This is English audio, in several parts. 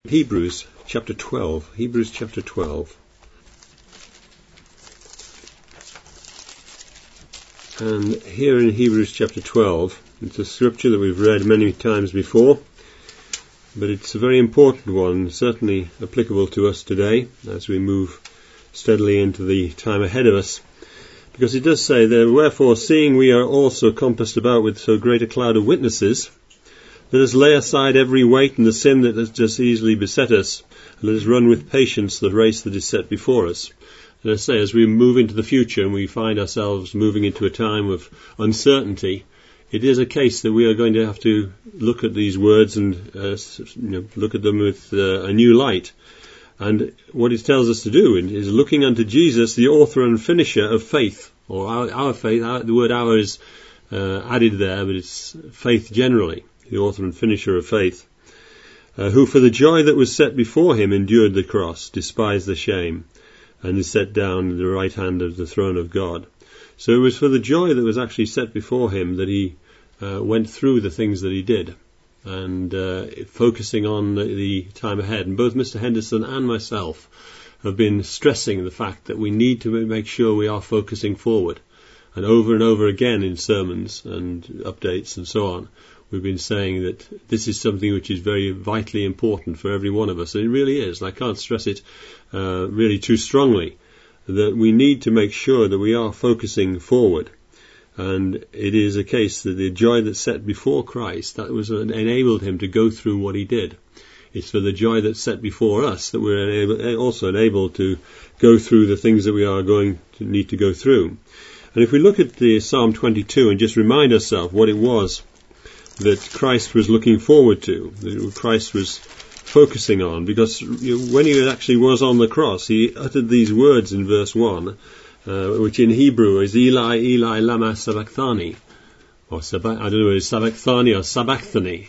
Hebrews chapter 12. Hebrews chapter 12. And here in Hebrews chapter 12, it's a scripture that we've read many times before, but it's a very important one, certainly applicable to us today as we move steadily into the time ahead of us. Because it does say there, wherefore, seeing we are also compassed about with so great a cloud of witnesses, let us lay aside every weight and the sin that does just easily beset us, and let us run with patience the race that is set before us. And I say, as we move into the future and we find ourselves moving into a time of uncertainty, it is a case that we are going to have to look at these words and look at them with a new light. And what it tells us to do is looking unto Jesus, the author and finisher of faith, or our faith. The word "our" is added there, but it's faith generally. The author and finisher of faith, who for the joy that was set before him endured the cross, despised the shame, and is set down at the right hand of the throne of God. So it was for the joy that was actually set before him that he went through the things that he did, and focusing on the time ahead. And both Mr. Henderson and myself have been stressing the fact that we need to make sure we are focusing forward. And over again in sermons and updates and so on, we've been saying that this is something which is very vitally important for every one of us. And it really is. And I can't stress it really too strongly, that we need to make sure that we are focusing forward. And it is a case that the joy that's set before Christ, that was enabled him to go through what he did. It's for the joy that's set before us that we're also enabled to go through the things that we are going to need to go through. And if we look at the Psalm 22 and just remind ourselves what it was that Christ was looking forward to, that Christ was focusing on, because when he actually was on the cross, he uttered these words in verse 1, which in Hebrew is Eli, Eli, lama sabachthani, or I don't know whether it's sabachthani or sabachthani,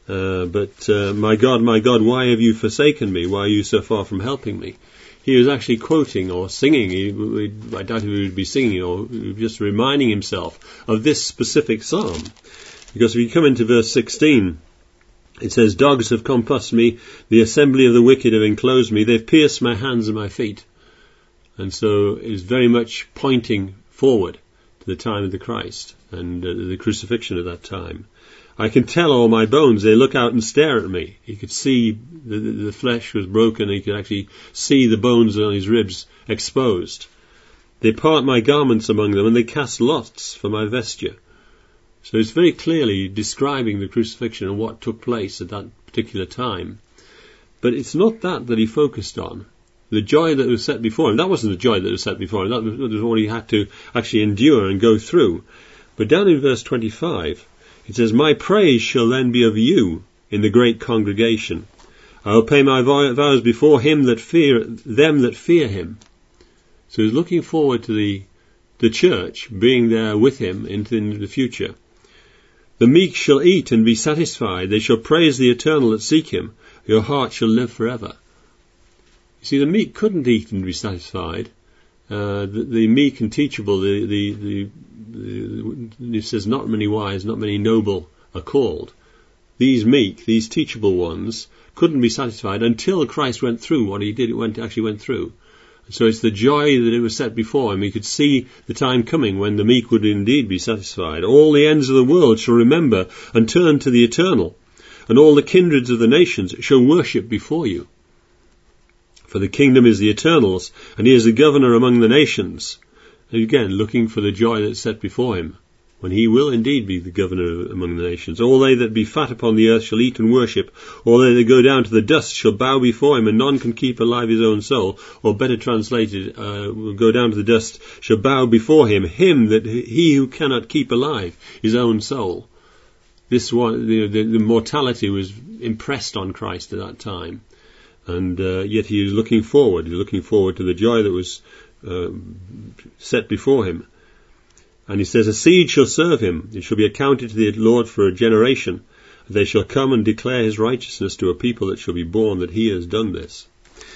but my God, why have you forsaken me? Why are you so far from helping me? He was actually quoting or singing, I doubt if he would be singing, or just reminding himself of this specific psalm. Because if you come into verse 16, it says, dogs have compassed me, the assembly of the wicked have enclosed me, they've pierced my hands and my feet. And so it's very much pointing forward to the time of the Christ and the crucifixion at that time. I can tell all my bones, they look out and stare at me. He could see the flesh was broken, he could actually see the bones on his ribs exposed. They part my garments among them, and they cast lots for my vesture. So it's very clearly describing the crucifixion and what took place at that particular time. But it's not that he focused on. The joy that was set before him, that wasn't the joy that was set before him, that was what he had to actually endure and go through. But down in verse 25, it says, my praise shall then be of you in the great congregation. I will pay my vows before them that fear him. So he's looking forward to the church being there with him into the future. The meek shall eat and be satisfied. They shall praise the Eternal that seek him. Your heart shall live forever. You see, the meek couldn't eat and be satisfied. The meek and teachable, it says not many wise, not many noble are called. These meek, these teachable ones, couldn't be satisfied until Christ went through what he did. Actually went through. So it's the joy that it was set before him. He could see the time coming when the meek would indeed be satisfied. All the ends of the world shall remember and turn to the Eternal, and all the kindreds of the nations shall worship before you. For the kingdom is the Eternal's, and he is the governor among the nations. And again, looking for the joy that's set before him, when he will indeed be the governor among the nations. All they that be fat upon the earth shall eat and worship. All they that go down to the dust shall bow before him, and none can keep alive his own soul. Or better translated, will go down to the dust, shall bow before him, he who cannot keep alive his own soul. This one, the mortality was impressed on Christ at that time. And yet he is looking forward. He's looking forward to the joy that was set before him. And he says, a seed shall serve him. It shall be accounted to the Lord for a generation. They shall come and declare his righteousness to a people that shall be born, that he has done this.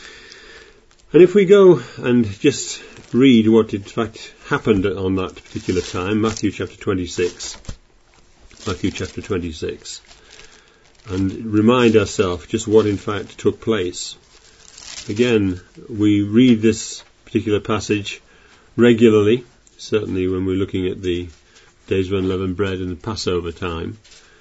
And if we go and just read what in fact happened on that particular time, Matthew chapter 26. and remind ourselves just what in fact took place. Again, we read this particular passage regularly, certainly when we're looking at the days of unleavened bread and the Passover time.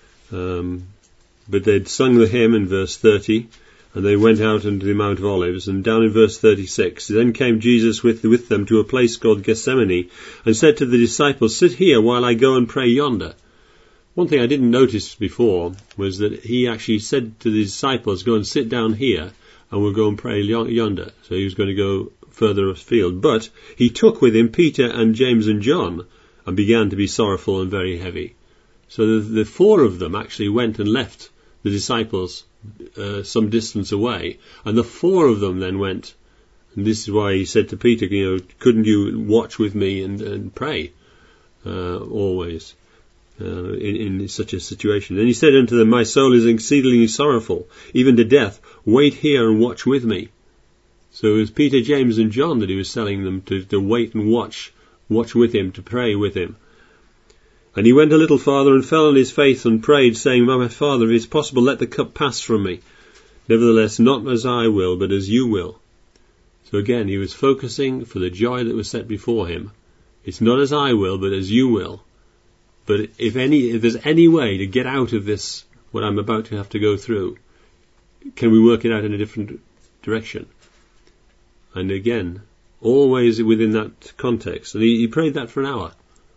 But they'd sung the hymn in verse 30, and they went out into the Mount of Olives, and down in verse 36, then came Jesus with them to a place called Gethsemane, and said to the disciples, sit here while I go and pray yonder. One thing I didn't notice before was that he actually said to the disciples, go and sit down here, and we'll go and pray yonder. So he was going to go further afield. But he took with him Peter and James and John, and began to be sorrowful and very heavy. So the four of them actually went and left the disciples some distance away, and the four of them then went. And this is why he said to Peter, couldn't you watch with me and pray always in such a situation? And he said unto them, my soul is exceedingly sorrowful, even to death. Wait here and watch with me. So it was Peter, James and John that he was telling them to wait and watch with him, to pray with him. And he went a little farther and fell on his face and prayed, saying, my Father, if it is possible, let the cup pass from me. Nevertheless, not as I will, but as you will. So again, he was focusing for the joy that was set before him. It's not as I will, but as you will. But if there's any way to get out of this, what I'm about to have to go through, can we work it out in a different direction? And again, always within that context. And he prayed that for an hour.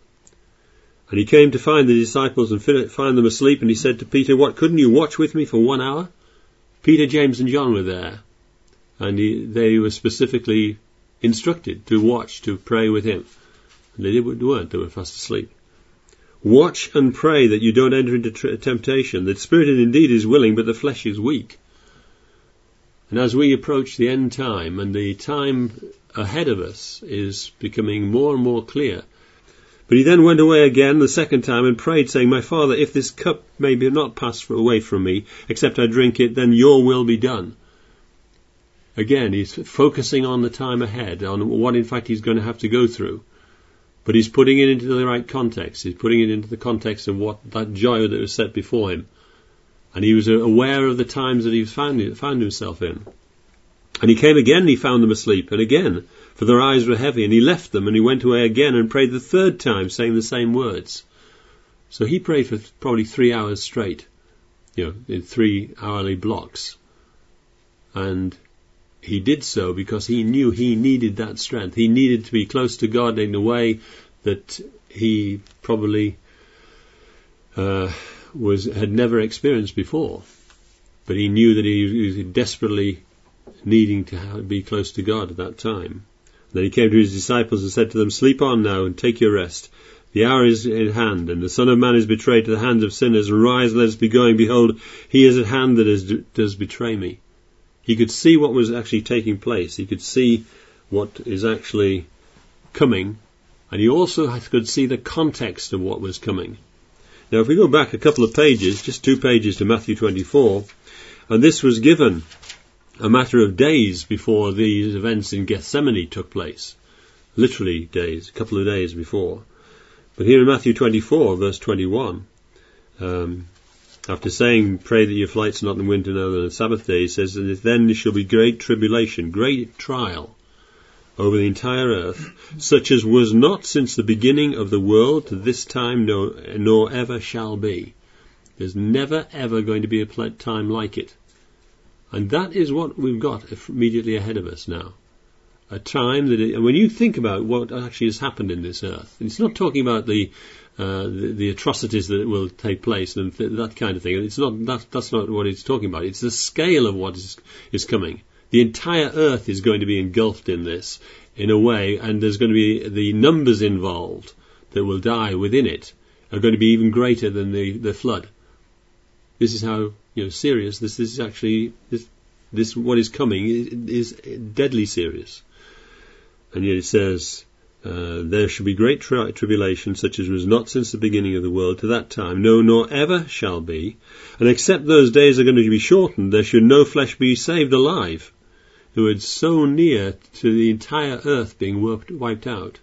And he came to find the disciples and find them asleep, and he said to Peter, what, couldn't you watch with me for 1 hour? Peter, James and John were there, and they were specifically instructed to watch, to pray with him. And they weren't, they were fast asleep. Watch and pray that you don't enter into temptation. The spirit indeed is willing, but the flesh is weak. And as we approach the end time, and the time ahead of us is becoming more and more clear, but he then went away again the second time and prayed, saying, my Father, if this cup may not pass away from me, except I drink it, then your will be done. Again, he's focusing on the time ahead, on what in fact he's going to have to go through. But he's putting it into the right context. He's putting it into the context of what that joy that was set before him. And he was aware of the times that he found himself in. And he came again and he found them asleep, and again, for their eyes were heavy, and he left them, and he went away again and prayed the third time, saying the same words. So he prayed for probably 3 hours straight, in 3 hourly blocks. And he did so because he knew he needed that strength. He needed to be close to God in a way that he probably had never experienced before. But he knew that he was desperately needing to be close to God at that time. Then he came to his disciples and said to them, sleep on now and take your rest. The hour is in hand, and the Son of Man is betrayed to the hands of sinners. Arise, let us be going. Behold, he is at hand that does betray me. He could see what was actually taking place. He could see what is actually coming, and he also could see the context of what was coming. Now, if we go back a couple of pages, just 2 pages to Matthew 24, and this was given a matter of days before these events in Gethsemane took place. Literally days, a couple of days before. But here in Matthew 24, verse 21, after saying, pray that your flight's not in winter now than on Sabbath day, he says, and then there shall be great tribulation, great trial over the entire earth, such as was not since the beginning of the world to this time, nor ever shall be. There's never ever going to be a time like it. And that is what we've got immediately ahead of us now. A time that, when you think about what actually has happened in this earth, it's not talking about the atrocities that will take place and that kind of thing. It's not that's not what it's talking about. It's the scale of what is coming. The entire earth is going to be engulfed in this in a way, and there's going to be the numbers involved that will die within it are going to be even greater than the flood. This is how serious this is actually. This what is coming is deadly serious. And yet it says, there shall be great tribulation, such as was not since the beginning of the world to that time, no, nor ever shall be. And except those days are going to be shortened, there should no flesh be saved alive. Who are so near to the entire earth being wiped out.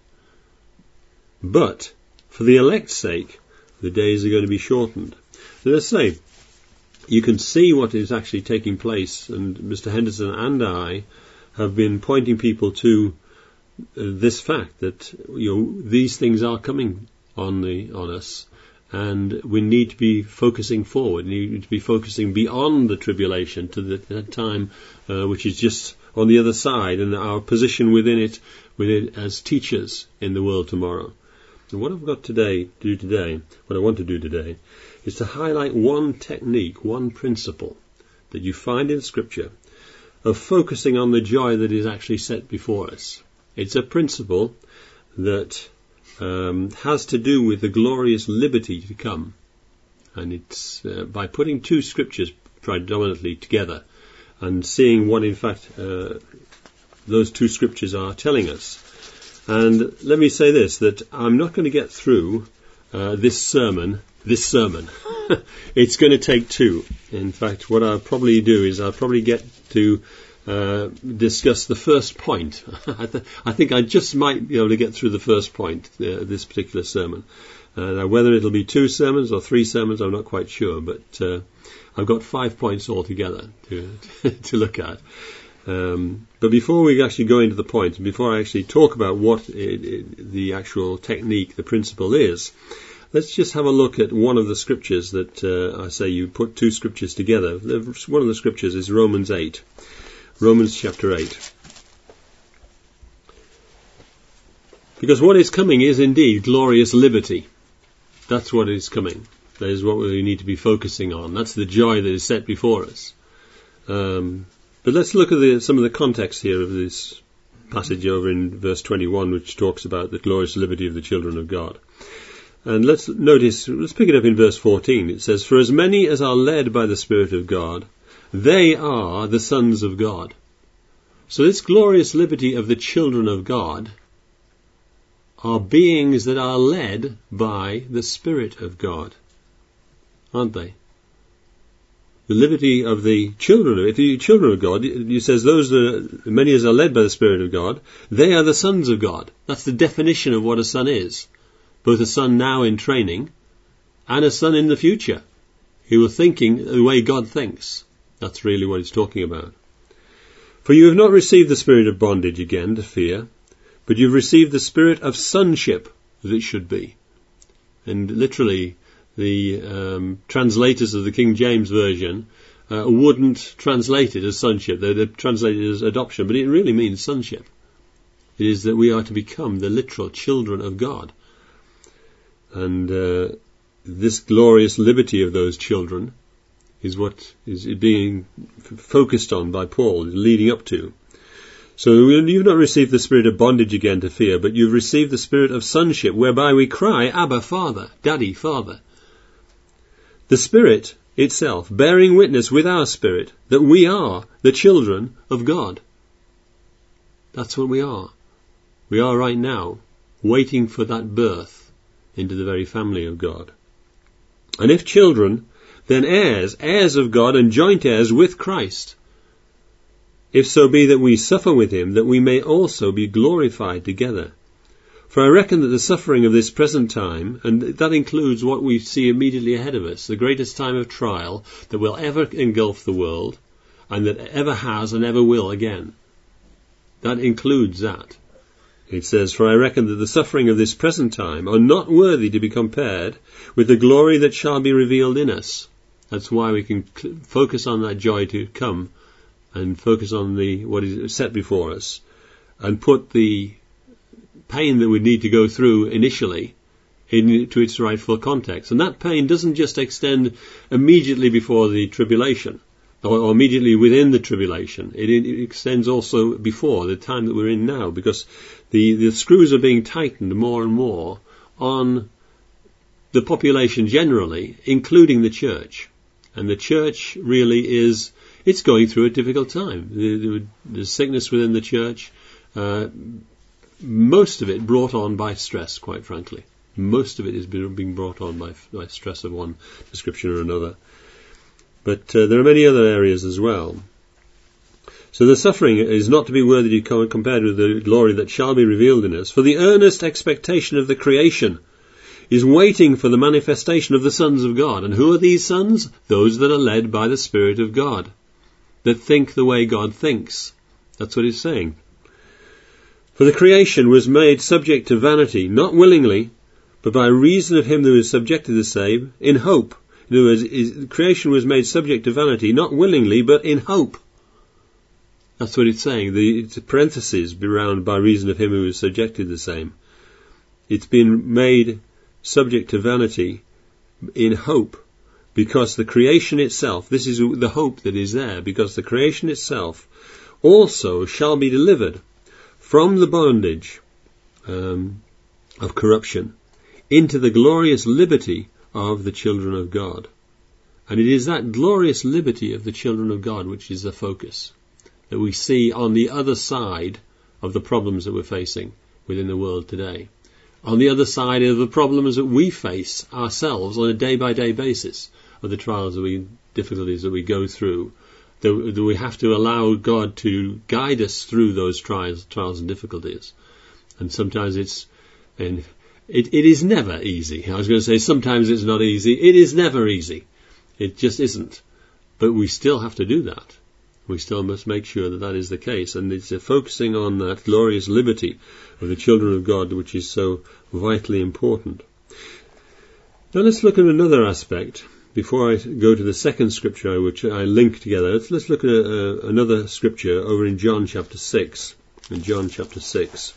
But for the elect's sake, the days are going to be shortened. So let's say, you can see what is actually taking place. And Mr. Henderson and I have been pointing people to this fact that these things are coming on us, and we need to be focusing forward. We need to be focusing beyond the tribulation to the time which is just on the other side, and our position within it as teachers in the world tomorrow. And what I've got to do today, what I want to do today, is to highlight one technique, one principle that you find in Scripture of focusing on the joy that is actually set before us. It's a principle that has to do with the glorious liberty to come. And it's by putting two Scriptures predominantly together and seeing what in fact those two Scriptures are telling us. And let me say this, that I'm not going to get through this sermon. It's going to take two. In fact, what I'll probably do is I'll probably get to discuss the first point. I think I just might be able to get through the first point, this particular sermon. Now, whether it'll be 2 sermons or 3 sermons, I'm not quite sure, but I've got 5 points altogether to look at. But before we actually go into the points, and before I actually talk about what the actual technique, the principle is, let's just have a look at one of the scriptures that I say you put 2 scriptures together. One of the scriptures is Romans 8. Romans chapter 8. Because what is coming is indeed glorious liberty. That's what is coming. That is what we need to be focusing on. That's the joy that is set before us. But let's look at some of the context here of this passage over in verse 21, which talks about the glorious liberty of the children of God. And let's pick it up in verse 14. It says, "For as many as are led by the Spirit of God, they are the sons of God." So this glorious liberty of the children of God are beings that are led by the Spirit of God, aren't they? The liberty of the children of God, it says those many as are led by the Spirit of God, they are the sons of God. That's the definition of what a son is. Both a son now in training and a son in the future. He was thinking the way God thinks. That's really what he's talking about. "For you have not received the spirit of bondage again to fear, but you've received the spirit of sonship," as it should be. And literally, the translators of the King James Version wouldn't translate it as sonship. They'd translate it as adoption, but it really means sonship. It is that we are to become the literal children of God. And this glorious liberty of those children is what is being focused on by Paul, leading up to. "So you've not received the spirit of bondage again to fear, but you've received the spirit of sonship, whereby we cry, Abba, Father, Daddy, Father." The Spirit itself bearing witness with our spirit that we are the children of God. That's what we are. We are right now waiting for that birth into the very family of God. "And if children, then heirs of God and joint heirs with Christ, if so be that we suffer with him, that we may also be glorified together. For I reckon that the suffering of this present time," and that includes what we see immediately ahead of us, the greatest time of trial that will ever engulf the world, and that ever has and ever will again. That includes that. It says, "For I reckon that the suffering of this present time are not worthy to be compared with the glory that shall be revealed in us." That's why we can focus on that joy to come and focus on what is set before us and put the pain that we need to go through initially into its rightful context. And that pain doesn't just extend immediately before the tribulation or immediately within the tribulation. It extends also before the time that we're in now, because the screws are being tightened more and more on the population generally, including the church. And the church really it's going through a difficult time. There's sickness within the church, most of it brought on by stress, quite frankly. Most of it is being brought on by stress of one description or another. But there are many other areas as well. "So the suffering is not to be worthy to be compared with the glory that shall be revealed in us. For the earnest expectation of the creation is waiting for the manifestation of the sons of God. And who are these sons? Those that are led by the Spirit of God, that think the way God thinks. That's what he's saying. For the creation was made subject to vanity, not willingly, but by reason of him who is subjected the same, in hope. In other words, creation was made subject to vanity, not willingly, but in hope. That's what it's saying. It's a parenthesis around by reason of him who is subjected the same. It's been made subject to vanity in hope, because the creation itself, this is the hope that is there, because the creation itself also shall be delivered from the bondage of corruption into the glorious liberty of the children of God. And it is that glorious liberty of the children of God which is the focus that we see on the other side of the problems that we're facing within the world today. On the other side of the problems that we face ourselves on a day-by-day basis, of the trials difficulties that we go through, that we have to allow God to guide us through those trials and difficulties. And sometimes it is never easy. I was going to say sometimes it's not easy. It is never easy. It just isn't. But we still have to do that. We still must make sure that that is the case. And it's focusing on that glorious liberty of the children of God, which is so vitally important. Now let's look at another aspect. Before I go to the second scripture, which I link together, let's look at another scripture over in John chapter 6. In John chapter 6.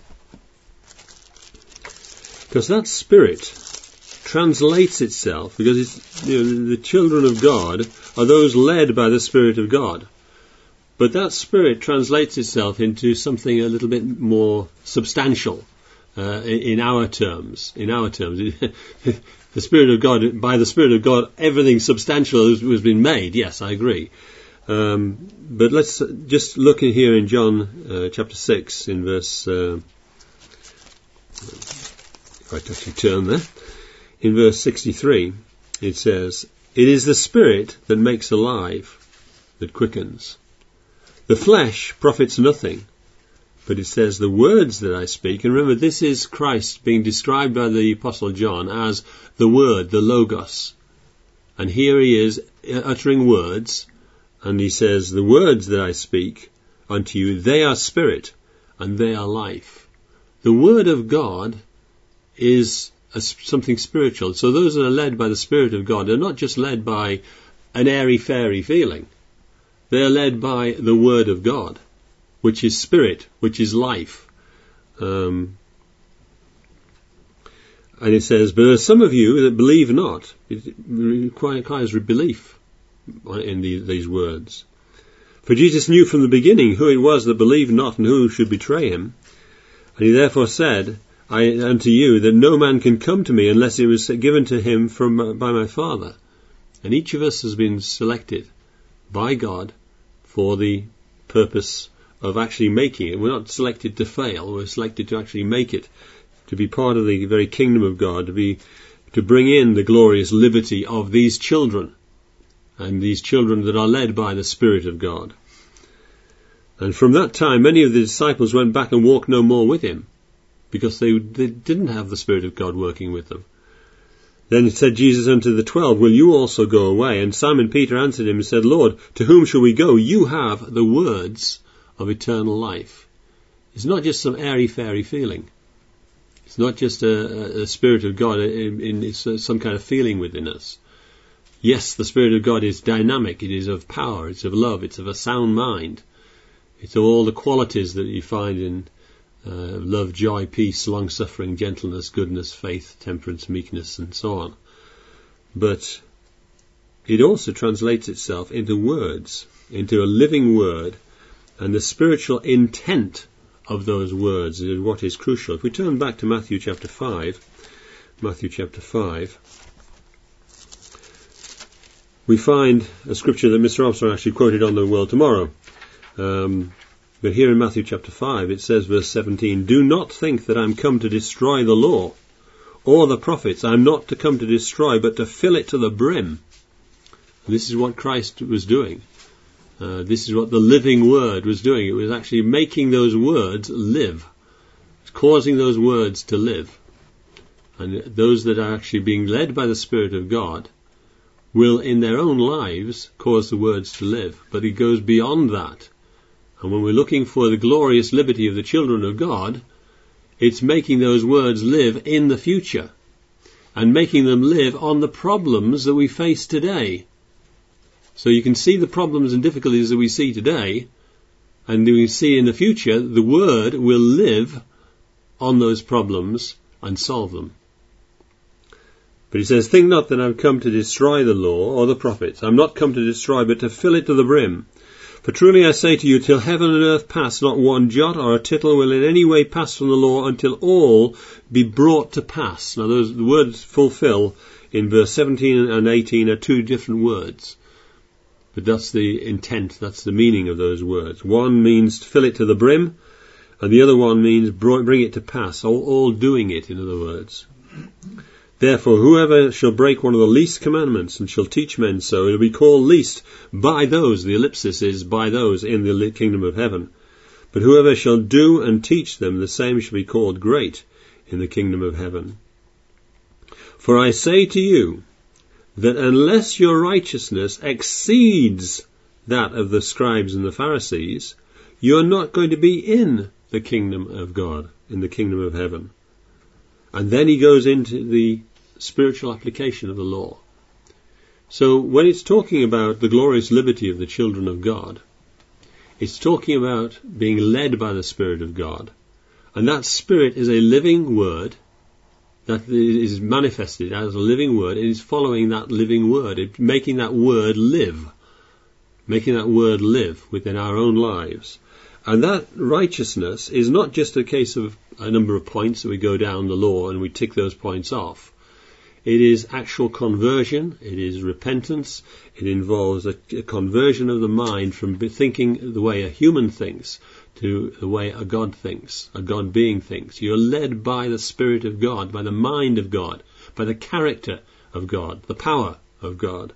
Because that Spirit translates itself, because it's, the children of God are those led by the Spirit of God. But that Spirit translates itself into something a little bit more substantial in our terms. The Spirit of God, by the Spirit of God, everything substantial has been made. Yes, I agree. But let's just look in here in John chapter 6 in verse... if I actually turn there. In verse 63, it says, "It is the Spirit that makes alive, that quickens. The flesh profits nothing." But it says, "The words that I speak," and remember, this is Christ being described by the Apostle John as the Word, the Logos. And here he is uttering words, and he says, "The words that I speak unto you, they are spirit, and they are life." The Word of God is something spiritual. So those that are led by the Spirit of God are not just led by an airy-fairy feeling. They are led by the Word of God, which is spirit, which is life. And it says, "But there are some of you that believe not." It requires belief in these words. "For Jesus knew from the beginning who it was that believed not and who should betray him. And he therefore said, I unto you, that no man can come to me unless it was given to him by my Father." And each of us has been selected by God for the purpose of actually making it. We're not selected to fail. We're selected to actually make it, to be part of the very kingdom of God, to bring in the glorious liberty of these children, and these children that are led by the Spirit of God. And from that time, many of the disciples went back and walked no more with him, because they didn't have the Spirit of God working with them. Then said Jesus unto the 12, "Will you also go away?" And Simon Peter answered him and said, "Lord, to whom shall we go? You have the words of eternal life." It's not just some airy-fairy feeling. It's not just a Spirit of God in some kind of feeling within us. Yes, the Spirit of God is dynamic. It is of power. It's of love. It's of a sound mind. It's of all the qualities that you find in love, joy, peace, long-suffering, gentleness, goodness, faith, temperance, meekness, and so on. But it also translates itself into words, into a living word, and the spiritual intent of those words is what is crucial. If we turn back to Matthew chapter 5, we find a scripture that Mr. Armstrong actually quoted on the World Tomorrow. But here in Matthew chapter 5, it says, verse 17, "Do not think that I am come to destroy the law or the prophets. I am not to come to destroy, but to fill it to the brim." And this is what Christ was doing. This is what the living word was doing. It was actually making those words live. It was causing those words to live. And those that are actually being led by the Spirit of God will in their own lives cause the words to live. But it goes beyond that. And when we're looking for the glorious liberty of the children of God, it's making those words live in the future and making them live on the problems that we face today. So you can see the problems and difficulties that we see today, and we see in the future the Word will live on those problems and solve them. But he says, think not that I've come to destroy the law or the prophets. I'm not come to destroy, but to fill it to the brim. For truly I say to you, till heaven and earth pass, not one jot or a tittle will in any way pass from the law until all be brought to pass. Now those the words fulfill in verse 17 and 18 are two different words. But that's the intent, that's the meaning of those words. One means to fill it to the brim, and the other one means bring it to pass, all doing it, in other words. Therefore, whoever shall break one of the least commandments and shall teach men so, it will be called least by those, the ellipsis is by those in the kingdom of heaven. But whoever shall do and teach them, the same shall be called great in the kingdom of heaven. For I say to you, that unless your righteousness exceeds that of the scribes and the Pharisees, you are not going to be in the kingdom of God, in the kingdom of heaven. And then he goes into the spiritual application of the law. So when it's talking about the glorious liberty of the children of God, it's talking about being led by the Spirit of God. And that Spirit is a living word that is manifested as a living word. It is following that living word, making that word live within our own lives. And that righteousness is not just a case of a number of points that we go down the law and we tick those points off. It is actual conversion, it is repentance, it involves a conversion of the mind from thinking the way a human thinks to the way a God thinks, a God being thinks. You're led by the Spirit of God, by the mind of God, by the character of God, the power of God.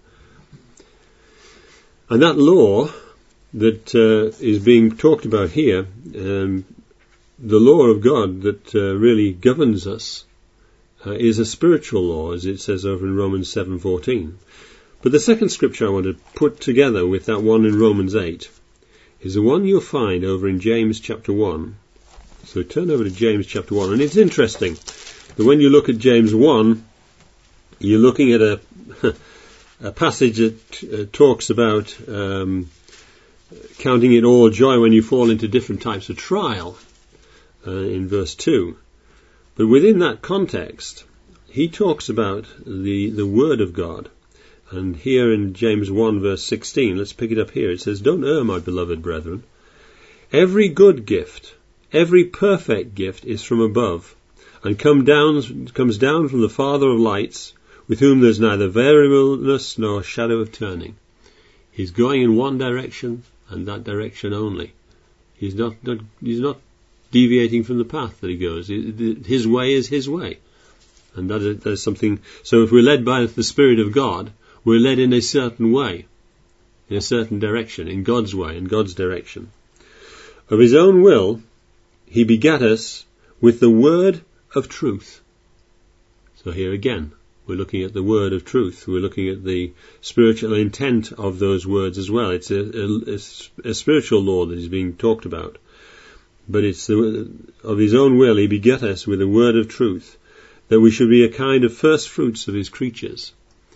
And that law that is being talked about here, the law of God that really governs us, is a spiritual law, as it says over in Romans 7:14. But the second scripture I want to put together with that one in Romans 8 is the one you'll find over in James chapter 1. So turn over to James chapter 1. And it's interesting that when you look at James 1, you're looking at a passage that talks about counting it all joy when you fall into different types of trial, in verse 2. But within that context, he talks about the Word of God. And here in James 1 verse 16, let's pick it up here. It says, "Don't err, my beloved brethren. Every good gift, every perfect gift is from above, and comes down from the Father of lights, with whom there's neither variableness nor shadow of turning." He's going in one direction, and that direction only. He's not deviating from the path that he goes. His way is his way. And that is something. So if we're led by the Spirit of God, we're led in a certain way, in a certain direction, in God's way, in God's direction. Of his own will, he begat us with the word of truth. So here again, we're looking at the word of truth. We're looking at the spiritual intent of those words as well. It's a spiritual law that is being talked about. But it's of his own will, he begat us with the word of truth, that we should be a kind of first fruits of his creatures.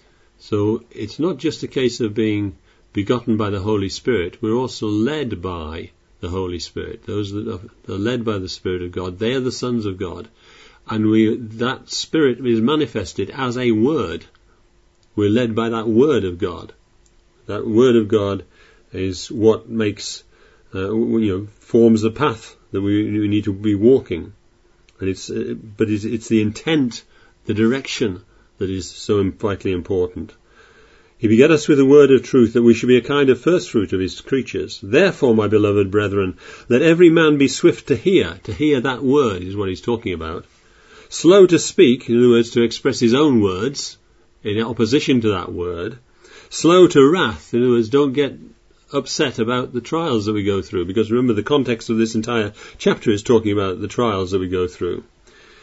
So it's not just a case of being begotten by the Holy Spirit. We're also led by the Holy Spirit. Those that are led by the Spirit of God, they are the sons of God. And that Spirit is manifested as a word. We're led by that word of God. That word of God is what makes, forms the path that we need to be walking. And it's the intent, the direction that is so vitally important. He begat us with the word of truth, that we should be a kind of first fruit of his creatures. Therefore, my beloved brethren, let every man be swift to hear. To hear that word is what he's talking about. Slow to speak, in other words, to express his own words in opposition to that word. Slow to wrath, in other words, don't get upset about the trials that we go through, because remember the context of this entire chapter is talking about the trials that we go through.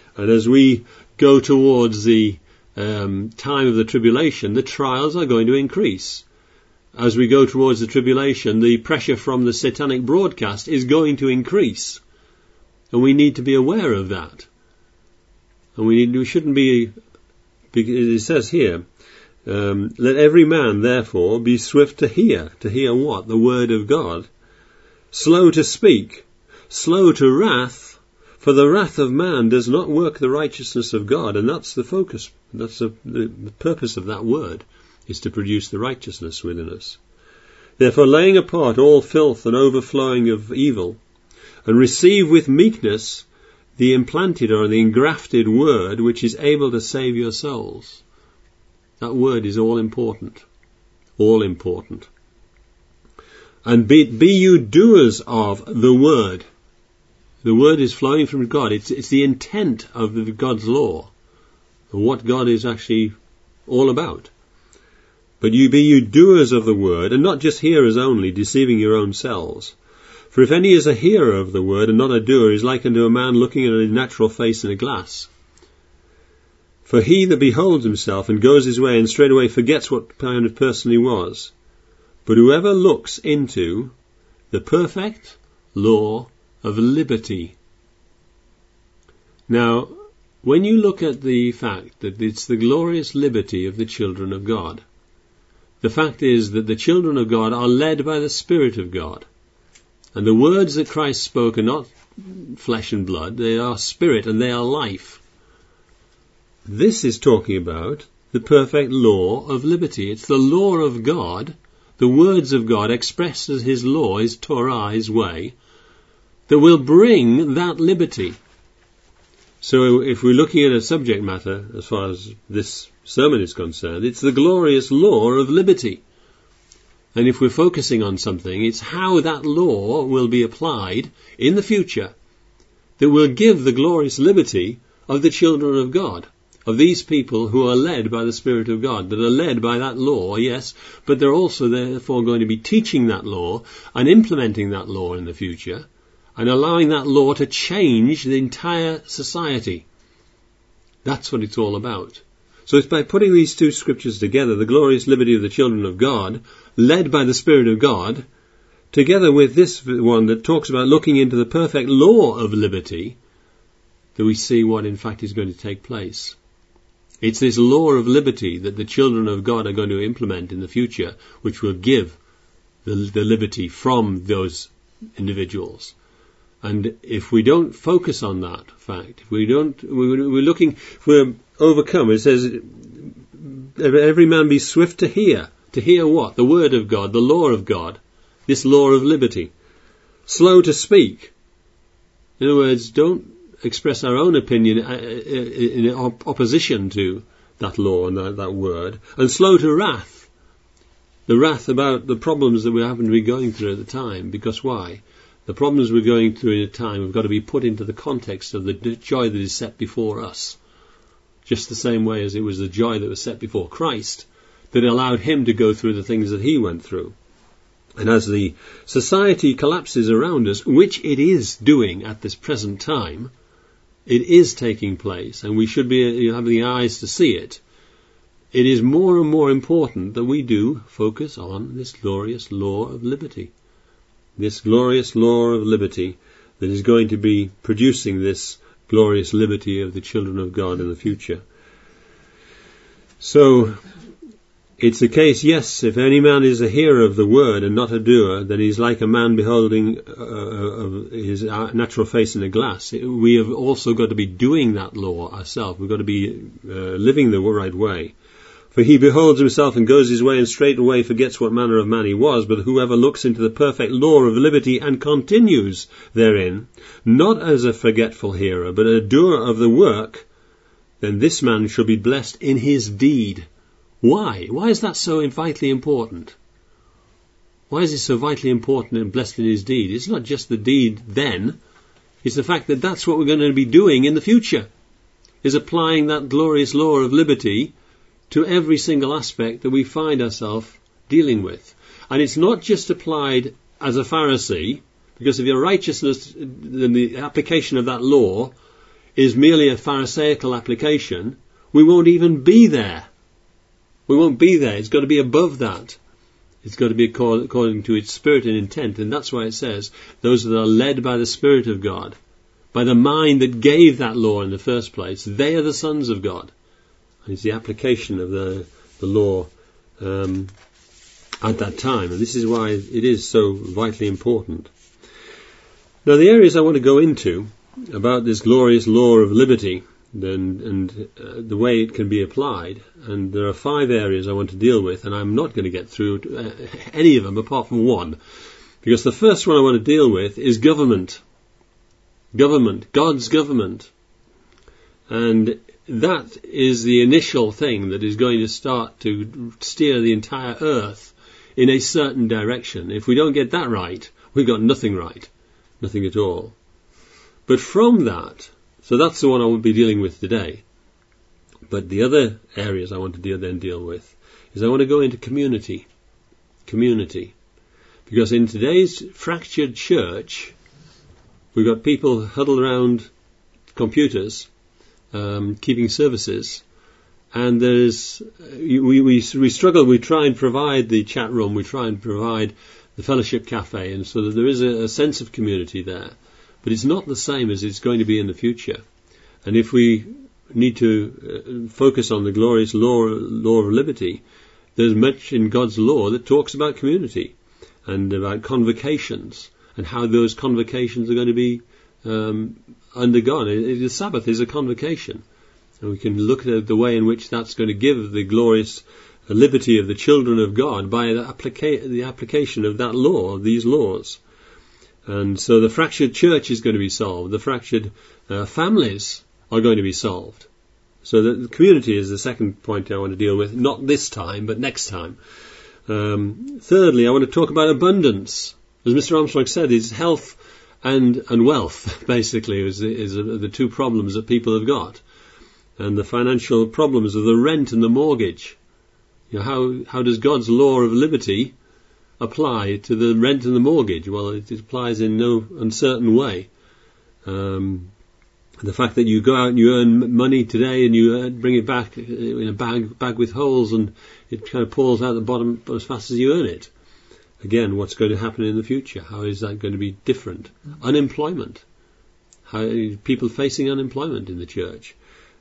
And as we go towards the time of the tribulation, the trials are going to increase. As we go towards the tribulation, the pressure from the satanic broadcast is going to increase. And we need to be aware of that. And we shouldn't be, it says here, let every man therefore be swift to hear what? The word of God. Slow to speak, slow to wrath, for the wrath of man does not work the righteousness of God. And that's the focus, that's the purpose of that word, is to produce the righteousness within us. Therefore laying apart all filth and overflowing of evil, and receive with meekness the implanted or the engrafted word, which is able to save your souls. That word is all important. All important. And be you doers of the word. The word is flowing from God. It's the intent of God's law, what God is actually all about. But be you doers of the word, and not just hearers only, deceiving your own selves. For if any is a hearer of the word and not a doer, is like unto a man looking at his natural face in a glass. For he that beholds himself and goes his way and straightway forgets what kind of person he was. But whoever looks into the perfect law of liberty. Now, when you look at the fact that it's the glorious liberty of the children of God, the fact is that the children of God are led by the Spirit of God. And the words that Christ spoke are not flesh and blood, they are spirit and they are life. This is talking about the perfect law of liberty. It's the law of God, the words of God expressed as His law, His Torah, His way, that will bring that liberty. So if we're looking at a subject matter, as far as this sermon is concerned, it's the glorious law of liberty. And if we're focusing on something, it's how that law will be applied in the future that will give the glorious liberty of the children of God, of these people who are led by the Spirit of God, that are led by that law, yes, but they're also therefore going to be teaching that law and implementing that law in the future and allowing that law to change the entire society. That's what it's all about. So it's by putting these two scriptures together, the glorious liberty of the children of God, led by the Spirit of God, together with this one that talks about looking into the perfect law of liberty, that we see what in fact is going to take place. It's this law of liberty that the children of God are going to implement in the future, which will give the liberty from those individuals. And if we don't focus on that fact, if we're overcome. It says, every man be swift to hear. To hear what? The word of God, the law of God, this law of liberty. Slow to speak. In other words, don't express our own opinion in opposition to that law and that word. And slow to wrath. The wrath about the problems that we happen to be going through at the time. Because why? The problems we're going through in a time have got to be put into the context of the joy that is set before us. Just the same way as it was the joy that was set before Christ that allowed him to go through the things that he went through. And as the society collapses around us, which it is doing at this present time, it is taking place, and we should be having the eyes to see it. It is more and more important that we do focus on this glorious law of liberty. This glorious law of liberty that is going to be producing this glorious liberty of the children of God in the future. So, it's the case, yes, if any man is a hearer of the word and not a doer, then he's like a man beholding his natural face in a glass. We have also got to be doing that law ourselves. We've got to be living the right way. For he beholds himself and goes his way and straightway forgets what manner of man he was. But whoever looks into the perfect law of liberty and continues therein, not as a forgetful hearer, but a doer of the work, then this man shall be blessed in his deed. Why? Why is that so vitally important? Why is it so vitally important and blessed in his deed? It's not just the deed then. It's the fact that that's what we're going to be doing in the future, is applying that glorious law of liberty to every single aspect that we find ourselves dealing with. And it's not just applied as a Pharisee, because of your righteousness, then the application of that law is merely a Pharisaical application, we won't even be there. We won't be there. It's got to be above that. It's got to be according to its spirit and intent. And that's why it says, those that are led by the Spirit of God, by the mind that gave that law in the first place, they are the sons of God. And it's the application of the law at that time. And this is why it is so vitally important. Now, the areas I want to go into about this glorious law of liberty and the way it can be applied, and there are 5 areas I want to deal with, and I'm not going to get through any of them apart from one, because the first one I want to deal with is government. Government, God's government. And that is the initial thing that is going to start to steer the entire earth in a certain direction. If we don't get that right, we've got nothing right. Nothing at all. But from that, so that's the one I will be dealing with today. But the other areas I want to deal with is I want to go into community. Community. Because in today's fractured church, we've got people huddled around computers, keeping services, and we struggle. We try and provide the chat room, we try and provide the fellowship cafe, and so that there is a sense of community there. But it's not the same as it's going to be in the future. And if we need to focus on the glorious law of liberty, there's much in God's law that talks about community and about convocations and how those convocations are going to be undergone. The Sabbath is a convocation. And we can look at the way in which that's going to give the glorious liberty of the children of God by the application of that law, of these laws. And so the fractured church is going to be solved. The fractured families are going to be solved. So the community is the second point I want to deal with, not this time, but next time. Thirdly, I want to talk about abundance. As Mr. Armstrong said, it's health and wealth, basically, is the 2 problems that people have got. And the financial problems of the rent and the mortgage. You know, how does God's law of liberty apply to the rent and the mortgage? Well, it applies in no uncertain way. The fact that you go out and you earn money today and you bring it back in a bag with holes, and it kind of pours out the bottom as fast as you earn it. Again, what's going to happen in the future? How is that going to be different? Unemployment. People facing unemployment in the church.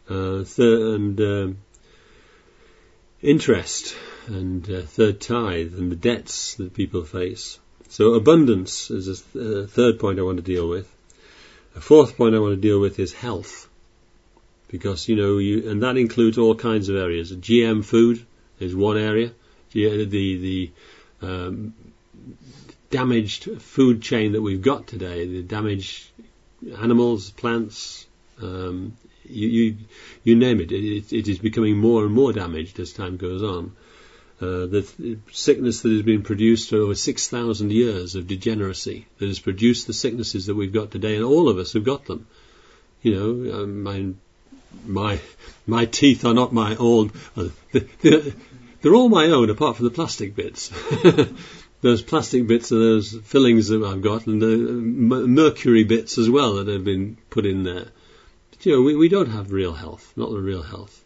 Interest and third tithe and the debts that people face. So abundance is a third point I want to deal with. A fourth point I want to deal with is health, because and that includes all kinds of areas. GM food is one area. The damaged food chain that we've got today, the damaged animals, plants, you name it. It is becoming more and more damaged as time goes on. The sickness that has been produced for over 6,000 years of degeneracy that has produced the sicknesses that we've got today, and all of us have got them. My teeth are not my own. They're all my own, apart from the plastic bits. Those plastic bits are those fillings that I've got, and the mercury bits as well that have been put in there. But, we don't have real health, not the real health.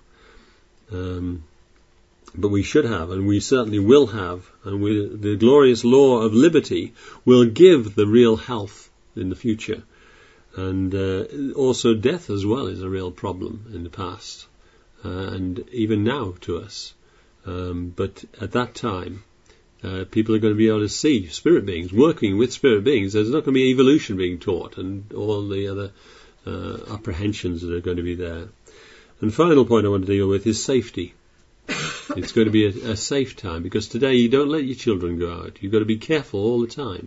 But we should have, and we certainly will have, and the glorious law of liberty will give the real health in the future. And also death as well is a real problem in the past, and even now to us. But at that time, people are going to be able to see spirit beings, working with spirit beings. There's not going to be evolution being taught and all the other apprehensions that are going to be there. And the final point I want to deal with is safety. It's going to be a safe time, because today you don't let your children go out. You've got to be careful all the time.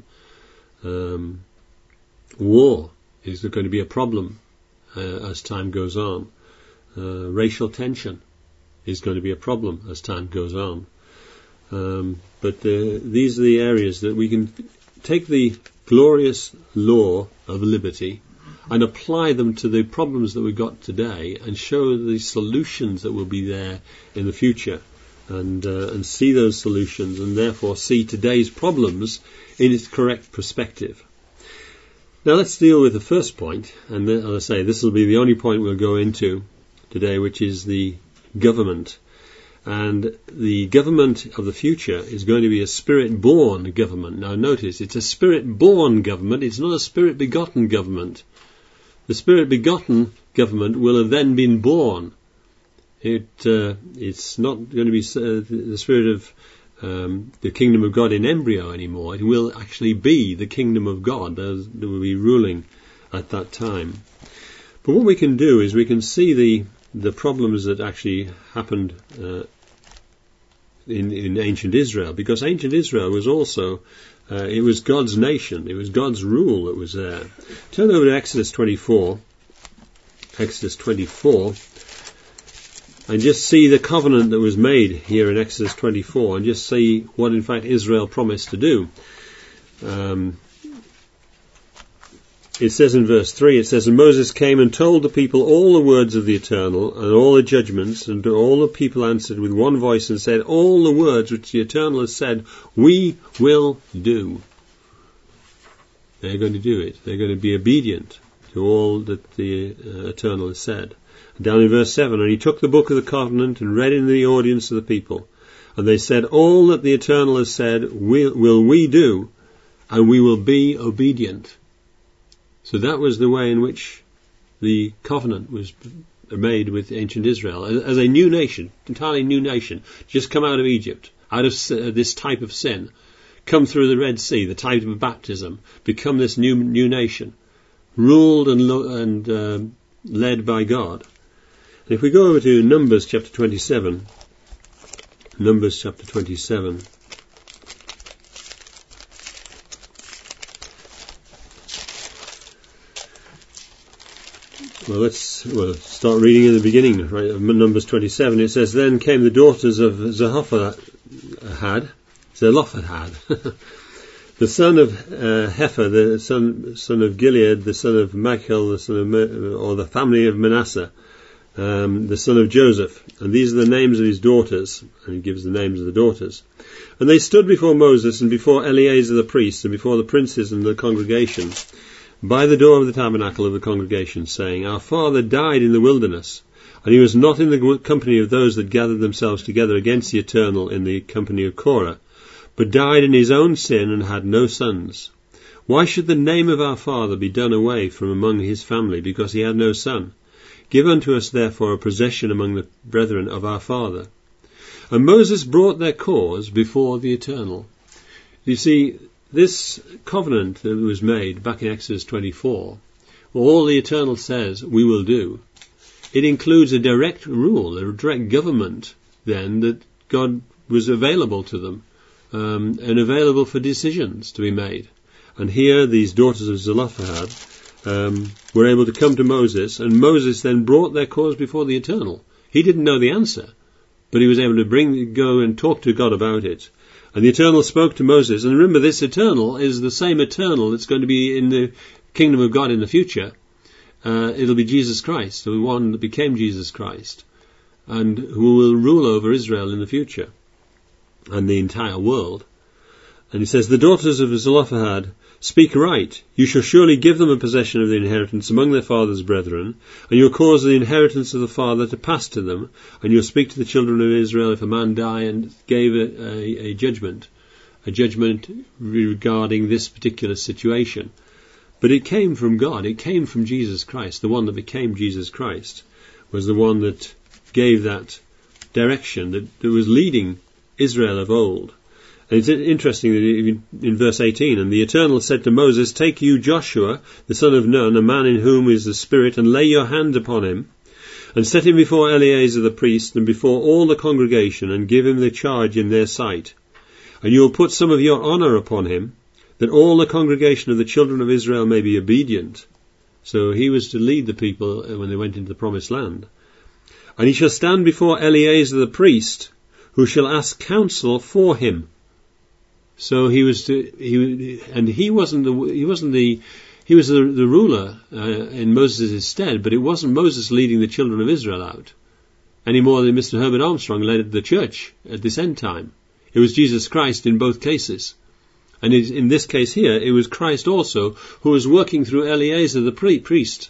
War is going to be a problem as time goes on. Racial tension is going to be a problem as time goes on. But these are the areas that we can take the glorious law of liberty and apply them to the problems that we've got today, and show the solutions that will be there in the future, and see those solutions, and therefore see today's problems in its correct perspective. Now let's deal with the first point, and then, as I say, this will be the only point we'll go into today, which is the government. And the government of the future is going to be a spirit-born government. Now notice, it's a spirit-born government, it's not a spirit-begotten government. The spirit-begotten government will have then been born. It's not going to be the spirit of the kingdom of God in embryo anymore. It will actually be the kingdom of God that will be ruling at that time. But what we can do is we can see the problems that actually happened in ancient Israel, because ancient Israel was also it was God's nation, it was God's rule that was there. Turn over to Exodus 24, and just see the covenant that was made here in Exodus 24, and just see what in fact Israel promised to do. It says in verse 3, it says, "And Moses came and told the people all the words of the Eternal, and all the judgments, and all the people answered with one voice and said, all the words which the Eternal has said, we will do." They're going to do it. They're going to be obedient to all that the Eternal has said. Down in verse 7, "And he took the book of the covenant and read in the audience of the people. And they said, all that the Eternal has said will we do, and we will be obedient." So that was the way in which the covenant was made with ancient Israel. As a new nation, entirely new nation, just come out of Egypt, out of this type of sin, come through the Red Sea, the type of baptism, become this new nation, ruled and led by God. And if we go over to Numbers chapter 27, Numbers chapter 27, well, let's start reading in the beginning, right? Of Numbers 27. It says, "Then came the daughters of Zelophehad, the son of Hepher, the son of Gilead, the son of Machel, the family of Manasseh, the son of Joseph. And these are the names of his daughters." And he gives the names of the daughters. "And they stood before Moses and before Eleazar the priest and before the princes and the congregation, by the door of the tabernacle of the congregation, saying, Our father died in the wilderness, and he was not in the company of those that gathered themselves together against the Eternal in the company of Korah, but died in his own sin and had no sons. Why should the name of our father be done away from among his family, because he had no son? Give unto us therefore a possession among the brethren of our father. And Moses brought their cause before the Eternal." You see, this covenant that was made back in Exodus 24, all the Eternal says we will do, it includes a direct rule, a direct government then that God was available to them, and available for decisions to be made. And here these daughters of Zelophehad were able to come to Moses, and Moses then brought their cause before the Eternal. He didn't know the answer, but he was able to go and talk to God about it. And the Eternal spoke to Moses. And remember, this Eternal is the same Eternal that's going to be in the kingdom of God in the future. It'll be Jesus Christ, the one that became Jesus Christ, and who will rule over Israel in the future and the entire world. And he says, "The daughters of Zelophehad speak right. You shall surely give them a possession of the inheritance among their father's brethren, and you'll cause the inheritance of the father to pass to them, and you'll speak to the children of Israel if a man die," and gave a judgment regarding this particular situation. But it came from God, it came from Jesus Christ. The one that became Jesus Christ was the one that gave that direction, that was leading Israel of old. And it's interesting that in verse 18, "And the Eternal said to Moses, Take you Joshua, the son of Nun, a man in whom is the Spirit, and lay your hand upon him, and set him before Eleazar the priest, and before all the congregation, and give him the charge in their sight. And you will put some of your honour upon him, that all the congregation of the children of Israel may be obedient." So he was to lead the people when they went into the promised land. "And he shall stand before Eleazar the priest, who shall ask counsel for him." So he was the ruler in Moses' stead, but it wasn't Moses leading the children of Israel out any more than Mr. Herbert Armstrong led the church at this end time. It was Jesus Christ in both cases. And in this case here, it was Christ also who was working through Eleazar the priest,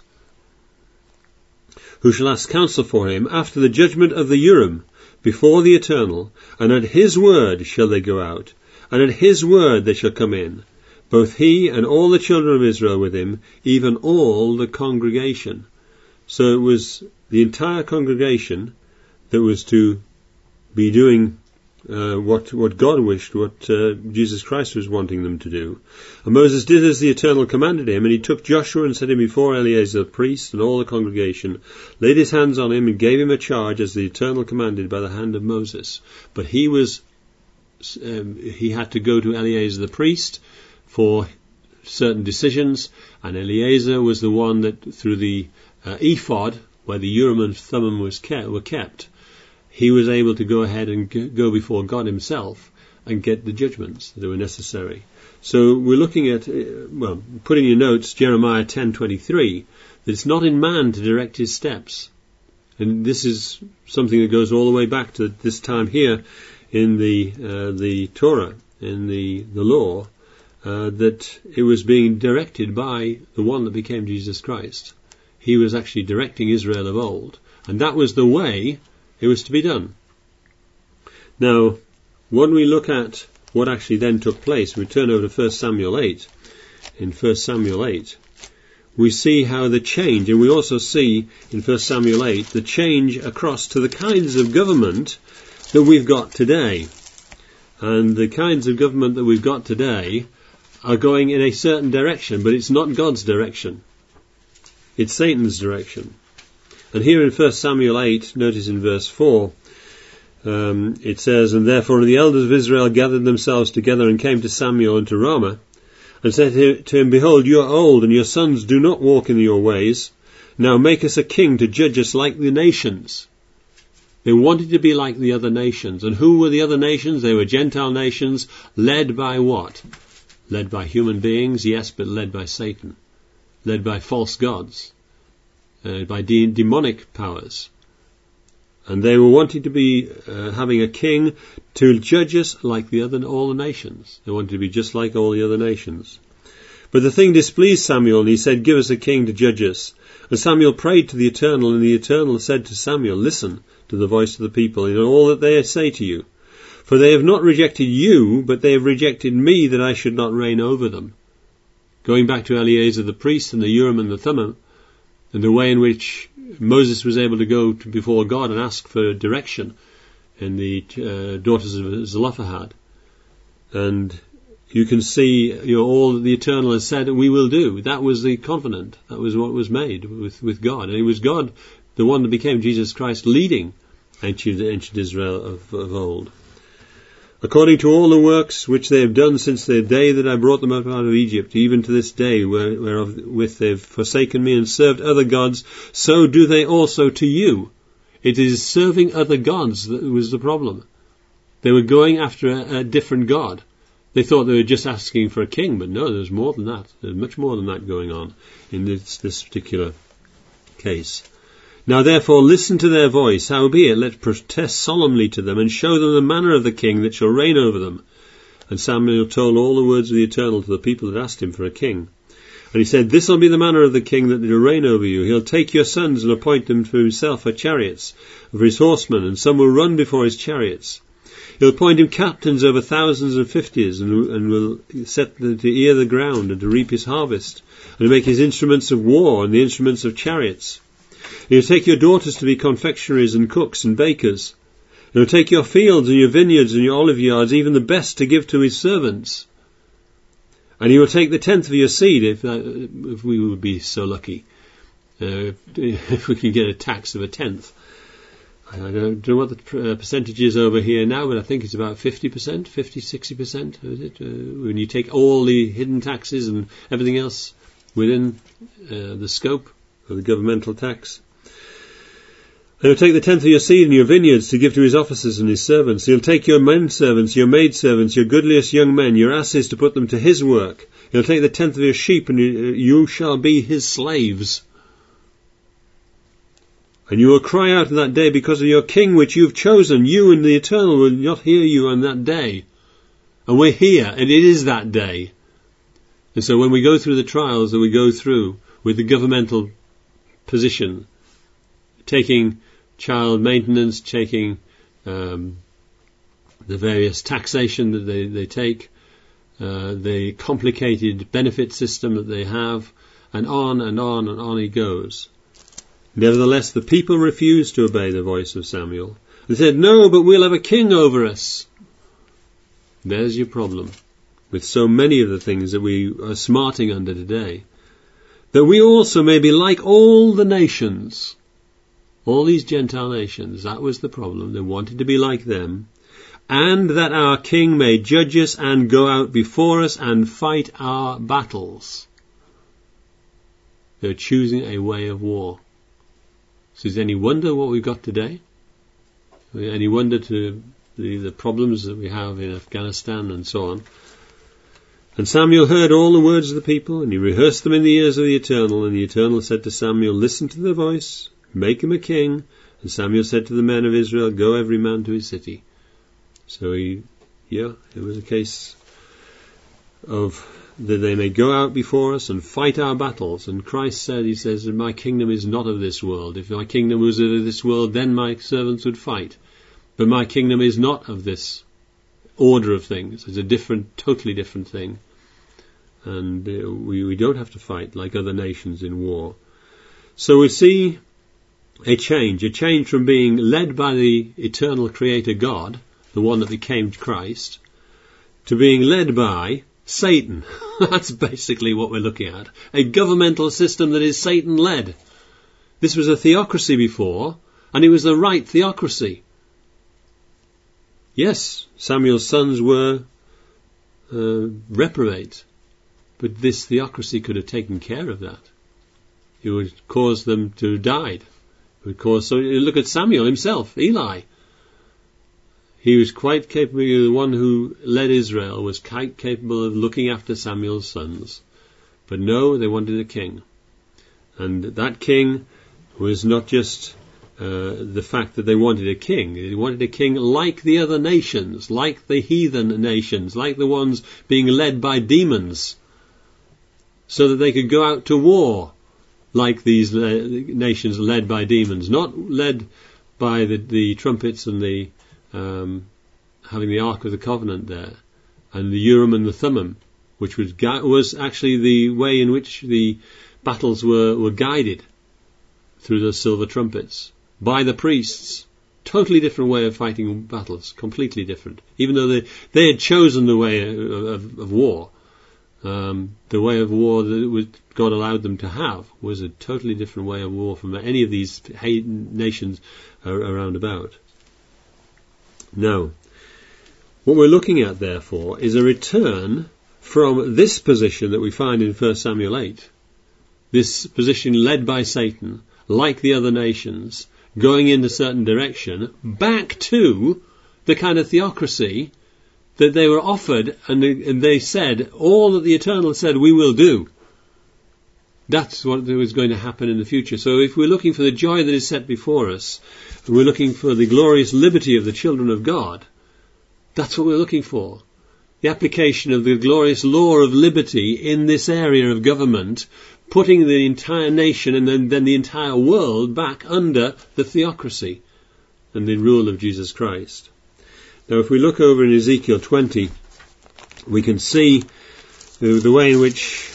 who shall ask counsel for him after the judgment of the Urim before the Eternal, and at his word shall they go out, and at his word they shall come in, both he and all the children of Israel with him, even all the congregation. So it was the entire congregation that was to be doing what God wished, what Jesus Christ was wanting them to do. And Moses did as the Eternal commanded him, and he took Joshua and set him before Eleazar the priest and all the congregation, laid his hands on him and gave him a charge as the Eternal commanded by the hand of Moses. But he had to go to Eleazar the priest for certain decisions, and Eleazar was the one that through the ephod, where the Urim and Thummim were kept, he was able to go ahead and go before God himself and get the judgments that were necessary. So we're looking at, put in your notes, Jeremiah 10:23, that it's not in man to direct his steps. And this is something that goes all the way back to this time here in the Torah, in the law, that it was being directed by the one that became Jesus Christ. He was actually directing Israel of old. And that was the way it was to be done. Now, when we look at what actually then took place, we turn over to 1 Samuel 8. In 1 Samuel 8, we see how the change, and we also see in 1 Samuel 8, the change across to the kinds of government that we've got today. And the kinds of government that we've got today are going in a certain direction, but it's not God's direction. It's Satan's direction. And here in 1 Samuel 8, notice in verse 4, it says, "And therefore the elders of Israel gathered themselves together and came to Samuel and to Ramah, and said to him, Behold, you are old, and your sons do not walk in your ways. Now make us a king to judge us like the nations." They wanted to be like the other nations. And who were the other nations? They were Gentile nations, led by what? Led by human beings, yes, but led by Satan. Led by false gods. By demonic powers. And they were wanting to be having a king to judge us like all the nations. They wanted to be just like all the other nations. But the thing displeased Samuel, and he said, "Give us a king to judge us." And Samuel prayed to the Eternal, and the Eternal said to Samuel, "Listen to the voice of the people in all that they say to you. For they have not rejected you, but they have rejected me, that I should not reign over them." Going back to Eleazar the priest and the Urim and the Thummim, and the way in which Moses was able to go before God and ask for direction in the daughters of Zelophehad. And you can see all that the Eternal has said we will do. That was the covenant. That was what was made with God. And it was God, the one that became Jesus Christ, leading ancient Israel of old. "According to all the works which they have done since the day that I brought them up out of Egypt, even to this day, wherewith they have forsaken me and served other gods, so do they also to you." It is serving other gods that was the problem. They were going after a different God. They thought they were just asking for a king, but no, there's more than that. There's much more than that going on in this particular case. "Now therefore listen to their voice, howbeit let protest solemnly to them, and show them the manner of the king that shall reign over them." And Samuel told all the words of the Eternal to the people that asked him for a king. And he said, "This will be the manner of the king that will reign over you. He'll take your sons and appoint them for himself for chariots, for his horsemen, and some will run before his chariots. He'll appoint him captains over thousands and fifties, and will set them to ear the ground, and to reap his harvest, and to make his instruments of war, and the instruments of chariots. He'll take your daughters to be confectionaries and cooks and bakers. He'll take your fields and your vineyards and your olive yards, even the best, to give to his servants. And he will take the tenth of your seed," if we would be so lucky, if we could get a tax of a tenth. I don't know what the percentage is over here now, but I think it's about 50%, 50-60%, is it? When you take all the hidden taxes and everything else within the scope of the governmental tax. "And he'll take the tenth of your seed and your vineyards to give to his officers and his servants. He'll take your men servants, your maid servants, your goodliest young men, your asses, to put them to his work. He'll take the tenth of your sheep, and you shall be his slaves. And you will cry out in that day because of your king which you've chosen. You and the Eternal will not hear you on that day." And we're here, and it is that day. And so when we go through the trials that we go through with the governmental position, taking child maintenance, taking the various taxation that they take, the complicated benefit system that they have, and on and on and on it goes. Nevertheless, the people refused to obey the voice of Samuel. They said, "No, but we'll have a king over us." There's your problem with so many of the things that we are smarting under today. That we also may be like all the nations, all these Gentile nations. That was the problem. They wanted to be like them. And that our king may judge us and go out before us and fight our battles. They're choosing a way of war. So is any wonder what we've got today? Any wonder to the problems that we have in Afghanistan and so on? And Samuel heard all the words of the people, and he rehearsed them in the ears of the Eternal. And the Eternal said to Samuel, "Listen to their voice, make him a king." And Samuel said to the men of Israel, "Go every man to his city." So it was a case of that they may go out before us and fight our battles. And Christ said, he says, "My kingdom is not of this world. If my kingdom was of this world, then my servants would fight. But my kingdom is not of this order of things. It's a totally different thing. And we don't have to fight like other nations in war." So we see a change from being led by the eternal creator God, the one that became Christ, to being led by Satan. That's basically what we're looking at. A governmental system that is Satan-led. This was a theocracy before, and it was the right theocracy. Yes, Samuel's sons were reprobate, but this theocracy could have taken care of that. It would cause them to die. So look at Samuel himself, Eli. He was quite capable, the one who led Israel was quite capable of looking after Samuel's sons. But no, they wanted a king. And that king was not just the fact that they wanted a king. They wanted a king like the other nations, like the heathen nations, like the ones being led by demons, so that they could go out to war like these nations led by demons, not led by the trumpets and the having the Ark of the Covenant there, and the Urim and the Thummim, which was actually the way in which the battles were guided through those silver trumpets by the priests. Totally different way of fighting battles, completely different. Even though they had chosen the way of war, the way of war that God allowed them to have was a totally different way of war from any of these nations around about. Now, what we're looking at, therefore, is a return from this position that we find in 1 Samuel 8, this position led by Satan, like the other nations, going in a certain direction, back to the kind of theocracy that they were offered, and they said, all that the Eternal said, we will do. That's what was going to happen in the future. So if we're looking for the joy that is set before us, and we're looking for the glorious liberty of the children of God, that's what we're looking for. The application of the glorious law of liberty in this area of government, putting the entire nation and then the entire world back under the theocracy and the rule of Jesus Christ. Now if we look over in Ezekiel 20, we can see the way in which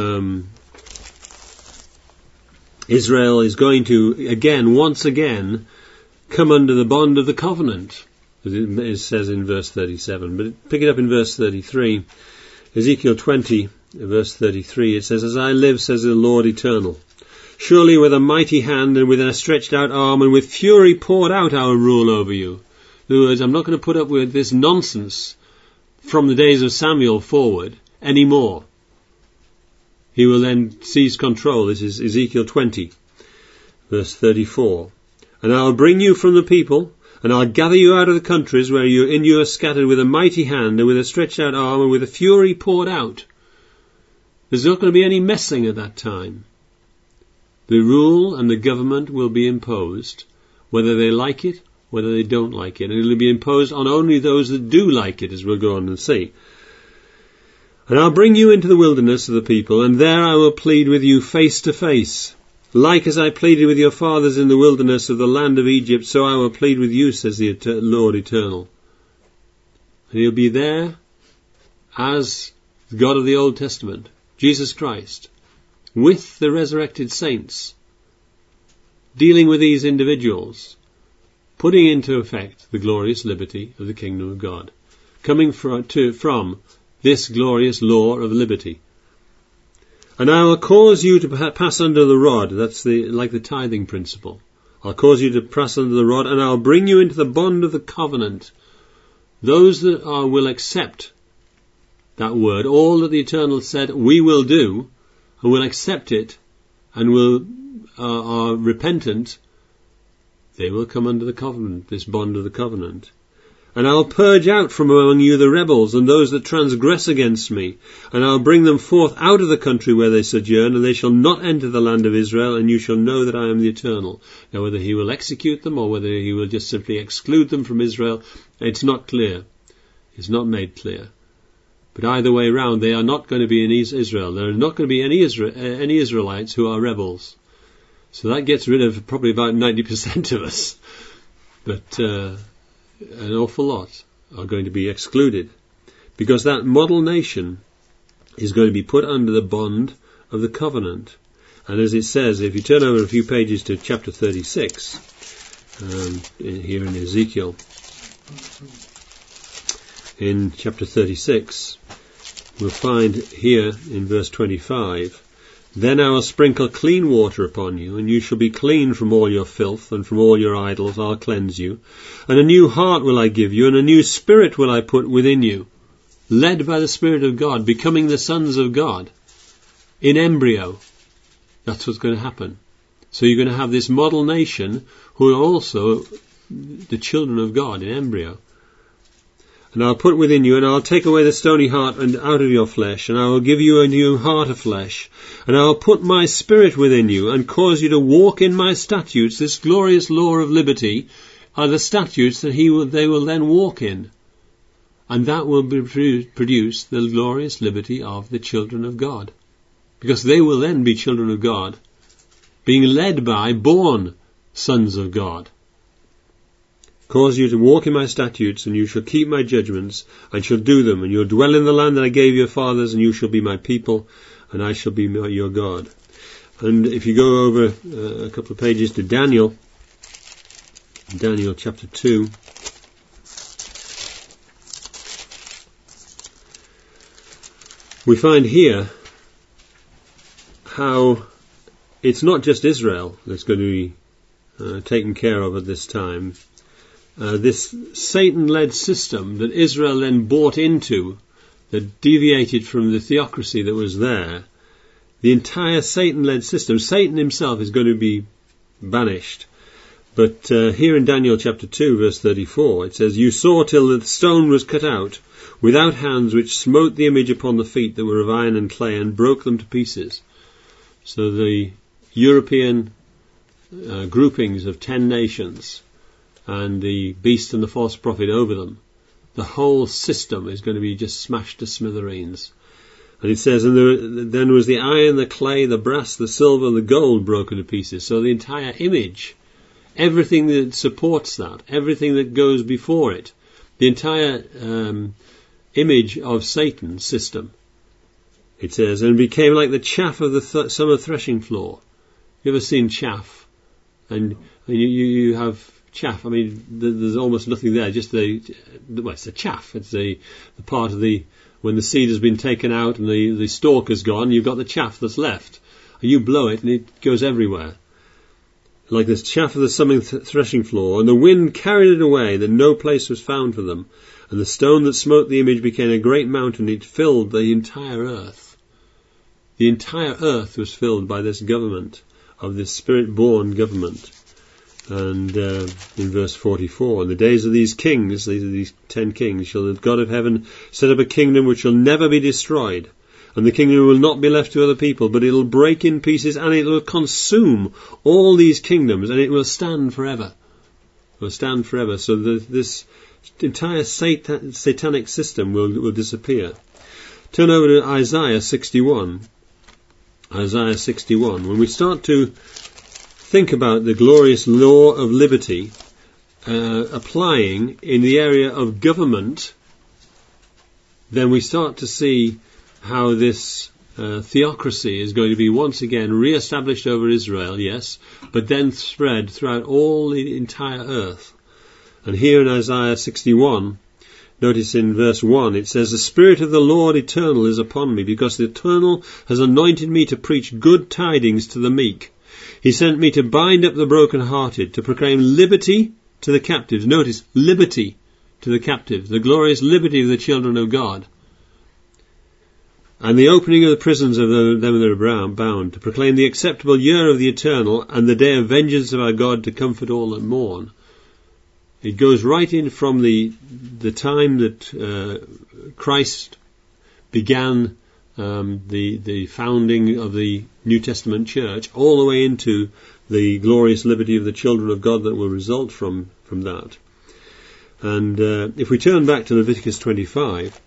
Israel is going to, once again, come under the bond of the covenant, as it says in verse 37. But pick it up in verse 33. Ezekiel 20, verse 33, it says, "As I live, says the Lord Eternal, surely with a mighty hand and with a stretched out arm and with fury poured out I will rule over you." In other words, I'm not going to put up with this nonsense from the days of Samuel forward anymore. He will then seize control. This is Ezekiel 20, verse 34. "And I'll bring you from the people, and I'll gather you out of the countries where you are scattered with a mighty hand and with a stretched out arm and with a fury poured out." There's not going to be any messing at that time. The rule and the government will be imposed, whether they like it whether they don't like it. And it'll be imposed on only those that do like it, as we'll go on and see. And I'll bring you into the wilderness of the people, and there I will plead with you face to face. Like as I pleaded with your fathers in the wilderness of the land of Egypt, so I will plead with you, says the Lord Eternal. And he'll be there as the God of the Old Testament, Jesus Christ, with the resurrected saints, dealing with these individuals, putting into effect the glorious liberty of the kingdom of God, coming from this glorious law of liberty. And I will cause you to pass under the rod. That's like the tithing principle. I'll cause you to pass under the rod, and I'll bring you into the bond of the covenant. Those that will accept that word, all that the Eternal said we will do, and will accept it, and are repentant, they will come under the covenant, this bond of the covenant. And I'll purge out from among you the rebels and those that transgress against me, and I'll bring them forth out of the country where they sojourn, and they shall not enter the land of Israel, and you shall know that I am the Eternal. Now whether he will execute them or whether he will just simply exclude them from Israel, it's not clear. It's not made clear. But either way round, they are not going to be in Israel. There are not going to be any Israelites who are rebels. So that gets rid of probably about 90% of us. But an awful lot are going to be excluded, because that model nation is going to be put under the bond of the covenant. And as it says, if you turn over a few pages to chapter 36, here in Ezekiel, in chapter 36, we'll find here in verse 25, Then I will sprinkle clean water upon you, and you shall be clean from all your filth, and from all your idols I'll cleanse you. And a new heart will I give you, and a new spirit will I put within you, led by the Spirit of God, becoming the sons of God, in embryo. That's what's going to happen. So you're going to have this model nation who are also the children of God in embryo. And I'll put within you, and I'll take away the stony heart and out of your flesh, and I will give you a new heart of flesh, and I'll put my spirit within you, and cause you to walk in my statutes. This glorious law of liberty are the statutes that they will then walk in, and that will produce the glorious liberty of the children of God, because they will then be children of God, being led by born sons of God. Cause you to walk in my statutes, and you shall keep my judgments, and shall do them, and you'll dwell in the land that I gave your fathers, and you shall be my people, and I shall be your God. And if you go over a couple of pages to Daniel chapter 2, we find here how it's not just Israel that's going to be taken care of at this time. This Satan-led system that Israel then bought into, that deviated from the theocracy that was there, the entire Satan-led system, Satan himself is going to be banished. But here in Daniel chapter 2 verse 34 it says, You saw till the stone was cut out without hands, which smote the image upon the feet that were of iron and clay, and broke them to pieces. So the European groupings of 10 nations and the beast and the false prophet over them, the whole system is going to be just smashed to smithereens. And it says, and then was the iron, the clay, the brass, the silver, the gold broken to pieces. So the entire image, everything that supports that, everything that goes before it, the entire image of Satan's system, it says, and became like the chaff of the summer threshing floor. You ever seen chaff? And you have chaff. I mean, there's almost nothing there. Just it's the chaff. It's the part of when the seed has been taken out and the stalk is gone. You've got the chaff that's left, and you blow it, and it goes everywhere. Like this chaff of the summer threshing floor, and the wind carried it away, that no place was found for them. And the stone that smote the image became a great mountain. It filled the entire earth. The entire earth was filled by this government, of this spirit-born government. And in verse 44, in the days of these kings, these 10 kings, shall the God of heaven set up a kingdom which shall never be destroyed. And the kingdom will not be left to other people, but it will break in pieces, and it will consume all these kingdoms, and it will stand forever. will stand forever. So this entire satanic system will disappear. Turn over to Isaiah 61. Isaiah 61. When we start to think about the glorious law of liberty applying in the area of government, then we start to see how this theocracy is going to be once again re-established over Israel, yes, but then spread throughout all the entire earth. And here in Isaiah 61, notice in verse 1, it says, "The Spirit of the Lord Eternal is upon me, because the Eternal has anointed me to preach good tidings to the meek. He sent me to bind up the brokenhearted, to proclaim liberty to the captives." Notice, liberty to the captives, the glorious liberty of the children of God. "And the opening of the prisons of them that are bound, to proclaim the acceptable year of the Eternal, and the day of vengeance of our God, to comfort all that mourn." It goes right in from the time that Christ began the founding of the New Testament church, all the way into the glorious liberty of the children of God that will result from that. And if we turn back to Leviticus 25,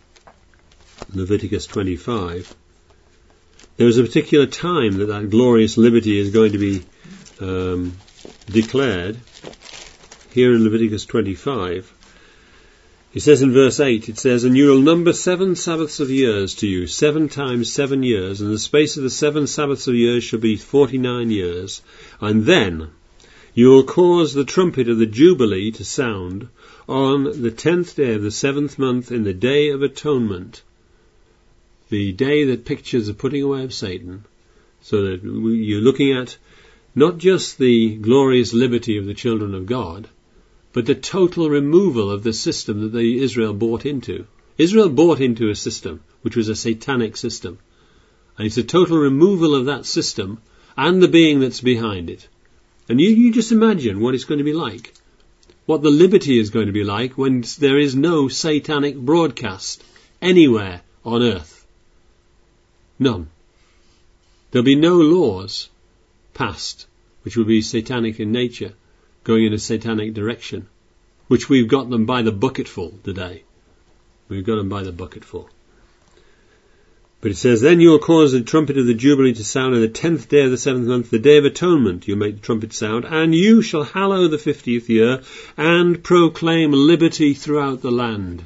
there is a particular time that glorious liberty is going to be declared. Here in Leviticus 25, it says in verse 8, it says, "And you will number 7 Sabbaths of years to you, 7 times 7 years, and the space of the 7 Sabbaths of years shall be 49 years. And then you will cause the trumpet of the Jubilee to sound on the 10th day of the 7th month in the Day of Atonement," the day that pictures the putting away of Satan, so that you're looking at not just the glorious liberty of the children of God, but the total removal of the system that Israel bought into. Israel bought into a system which was a satanic system. And it's a total removal of that system and the being that's behind it. And you just imagine what it's going to be like. What the liberty is going to be like when there is no satanic broadcast anywhere on earth. None. There'll be no laws passed which will be satanic in nature, going in a satanic direction, which we've got them by the bucketful today. We've got them by the bucketful. But it says, "Then you will cause the trumpet of the Jubilee to sound on the 10th day of the 7th month, the Day of Atonement. You'll make the trumpet sound, and you shall hallow the 50th year, and proclaim liberty throughout the land."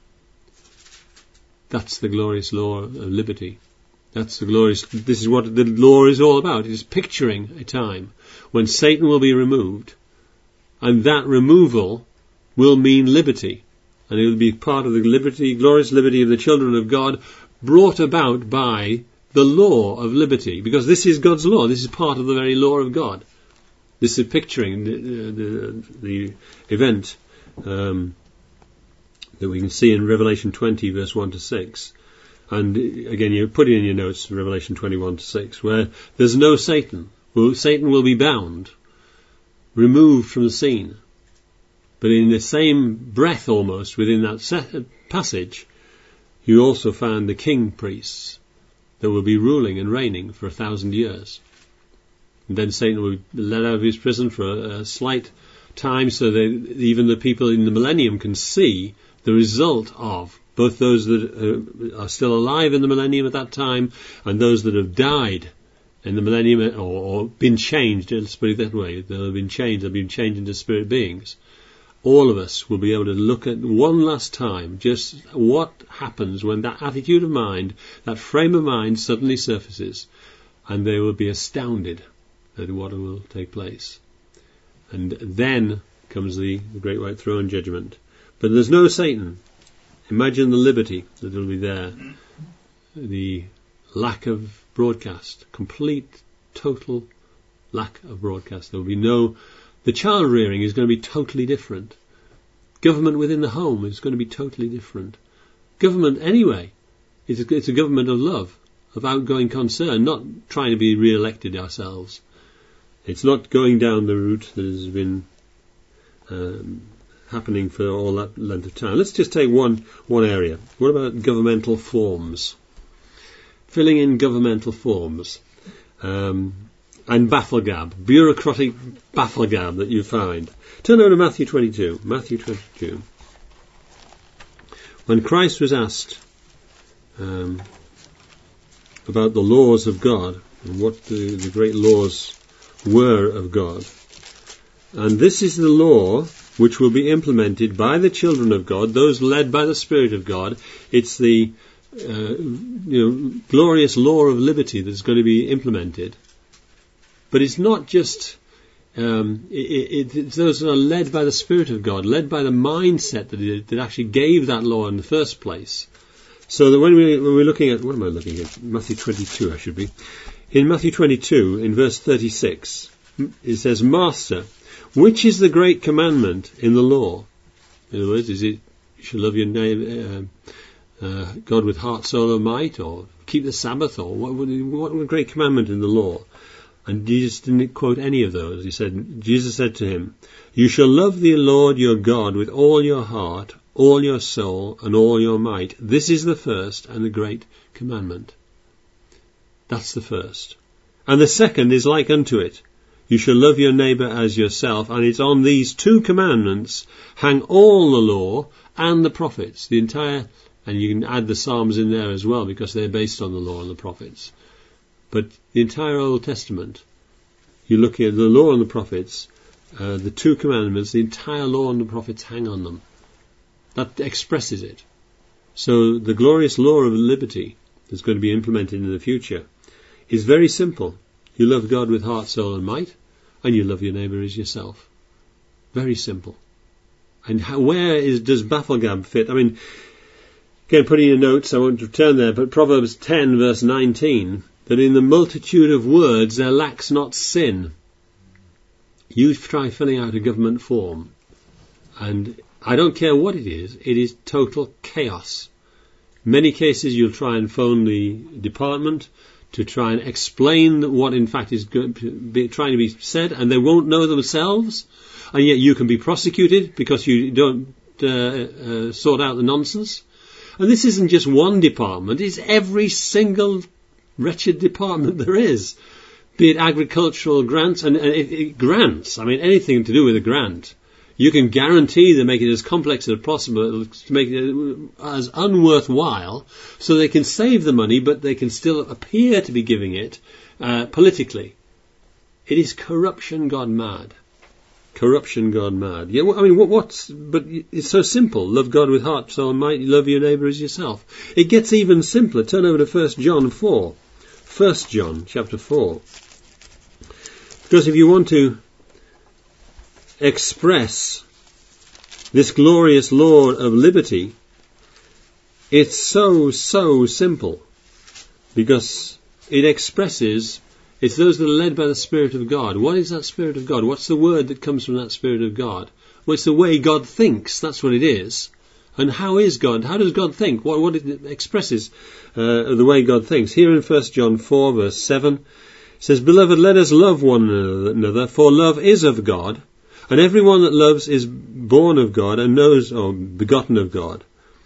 That's the glorious law of liberty. This is what the law is all about. It is picturing a time when Satan will be removed, and that removal will mean liberty, and it will be part of the liberty, glorious liberty of the children of God, brought about by the law of liberty, because this is God's law. This is part of the very law of God. This is picturing the event that we can see in Revelation 20, verse 1 to 6. And again, you put it in your notes, Revelation 21 to 6, where there's no Satan. Well, Satan will be bound, removed from the scene. But in the same breath almost, within that passage, you also found the king priests that will be ruling and reigning for 1,000 years. And then Satan will be let out of his prison for a slight time, so that even the people in the millennium can see the result of both those that are still alive in the millennium at that time and those that have died in the millennium or been changed, let's put it that way. They've been changed into spirit beings. All of us will be able to look at one last time just what happens when that attitude of mind, that frame of mind suddenly surfaces, and they will be astounded at what will take place. And then comes the great white throne judgment. But there's no Satan. Imagine the liberty that will be there. The lack of broadcast. Complete, total lack of broadcast. There will be no... The child rearing is going to be totally different. Government within the home is going to be totally different. Government anyway, it's a government of love, of outgoing concern, not trying to be re-elected ourselves. It's not going down the route that has been happening for all that length of time. Let's just take one area. What about governmental forms? Filling in governmental forms. and bafflegab, bureaucratic bafflegab that you find. Turn over to Matthew 22. Matthew 22. When Christ was asked about the laws of God and what the great laws were of God, and this is the law which will be implemented by the children of God, those led by the Spirit of God. It's the glorious law of liberty that's going to be implemented. But it's not just it's those that are led by the Spirit of God, led by the mindset that actually gave that law in the first place. So that when we're looking at, what am I looking at? Matthew 22, I should be. In Matthew 22, in verse 36, it says, Master, which is the great commandment in the law? In other words, is it you should love your neighbor, God with heart, soul, and might, or keep the Sabbath, or what great commandment in the law? And Jesus didn't quote any of those. Jesus said to him, you shall love the Lord your God with all your heart, all your soul, and all your might. This is the first and the great commandment. That's the first. And the second is like unto it. You shall love your neighbour as yourself. And it's on these two commandments hang all the law and the prophets. The entire, and you can add the Psalms in there as well, because they're based on the law and the prophets. But the entire Old Testament, you look at the law and the prophets, the two commandments, the entire law and the prophets hang on them. That expresses it. So the glorious law of liberty that's going to be implemented in the future is very simple. You love God with heart, soul and might, and you love your neighbour as yourself. Very simple. And does bafflegab fit? I mean, again, putting in your notes, I won't return there, but Proverbs 10 verse 19, that in the multitude of words there lacks not sin. You try filling out a government form, and I don't care what it is total chaos. In many cases you'll try and phone the department to try and explain what in fact is trying to be said, and they won't know themselves, and yet you can be prosecuted because you don't sort out the nonsense. And this isn't just one department, it's every single wretched department there is, be it agricultural grants, and grants, I mean anything to do with a grant. You can guarantee they make it as complex as possible to make it as unworthwhile so they can save the money, but they can still appear to be giving it politically. It is corruption gone mad. Corruption gone mad. Yeah, I mean, but it's so simple. Love God with heart, soul and might. Love your neighbour as yourself. It gets even simpler. Turn over to 1 John 4. 1 John chapter 4. Because if you want to express this glorious law of liberty, it's so simple, because it expresses, it's those that are led by the Spirit of God. What is that Spirit of God? What's the word that comes from that Spirit of God? Well, it's the way God thinks, that's what it is. And how is God? How does God think? What it expresses the way God thinks. Here in 1 John 4 verse 7 it says, Beloved, let us love one another, for love is of God. And everyone that loves is born of God and knows, or begotten of God.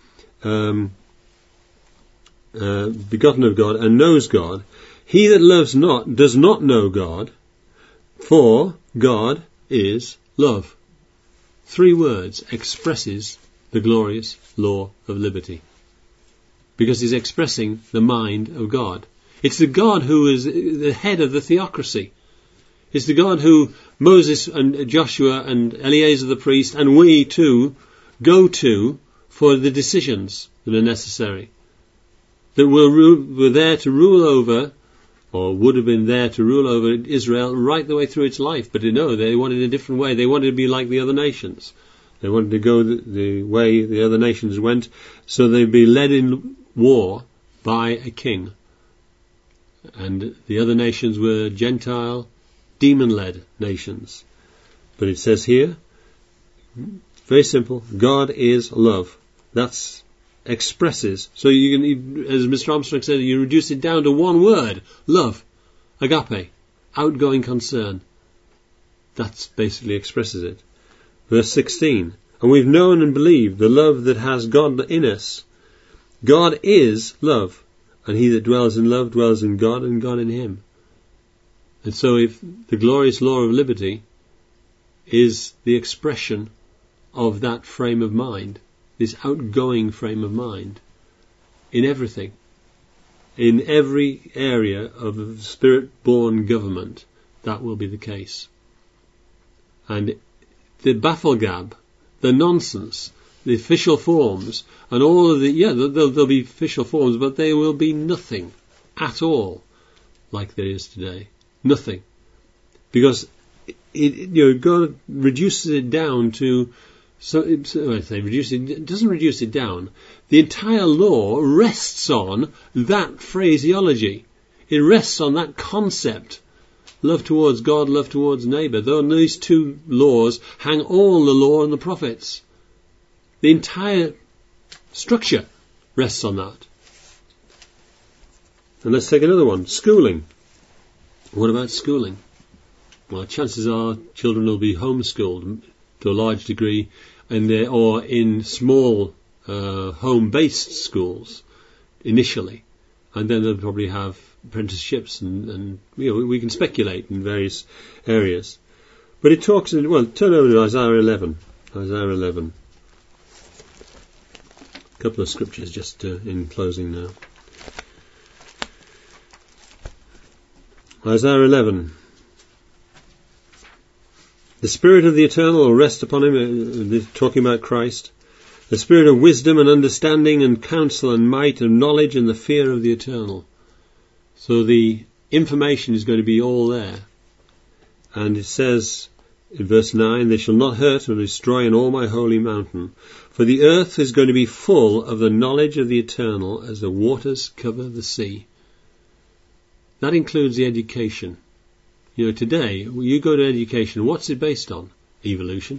Begotten of God and knows God. He that loves not does not know God, for God is love. 3 words expresses the glorious law of liberty, because he's expressing the mind of God. It's the God who is the head of the theocracy. It's the God who Moses and Joshua and Eleazar the priest and we too go to for the decisions that are necessary, that were there to rule over, or would have been there to rule over Israel right the way through its life. But they wanted a different way. They wanted to be like the other nations. They wanted to go the way the other nations went, so they'd be led in war by a king. And the other nations were Gentile, demon-led nations. But it says here, very simple, God is love. That's expresses. So you can, as Mr. Armstrong said, you reduce it down to one word: love, agape, outgoing concern. That basically expresses it. Verse 16, and we've known and believed the love that has God in us. God is love, and he that dwells in love dwells in God and God in him. And so if the glorious law of liberty is the expression of that frame of mind, this outgoing frame of mind, in everything, in every area of spirit-born government, that will be the case. And the bafflegab, the nonsense, the official forms, and all of there'll be official forms, but they will be nothing at all like there is today. Nothing. Because God reduces it down to, it doesn't reduce it down. The entire law rests on that phraseology. It rests on that concept. Love towards God, love towards neighbour. Though these two laws hang all the law and the prophets. The entire structure rests on that. And let's take another one. Schooling. What about schooling? Well, chances are children will be homeschooled to a large degree, or in small home-based schools initially, and then they'll probably have apprenticeships, and we can speculate in various areas. But it talks. Turn over to Isaiah 11. Isaiah 11. A couple of scriptures just in closing now. Isaiah 11. The Spirit of the Eternal will rest upon him, talking about Christ. The Spirit of wisdom and understanding and counsel and might and knowledge and the fear of the Eternal. So the information is going to be all there. And it says in verse 9, they shall not hurt or destroy in all my holy mountain. For the earth is going to be full of the knowledge of the Eternal as the waters cover the sea. That includes the education. Today, you go to education, what's it based on? Evolution.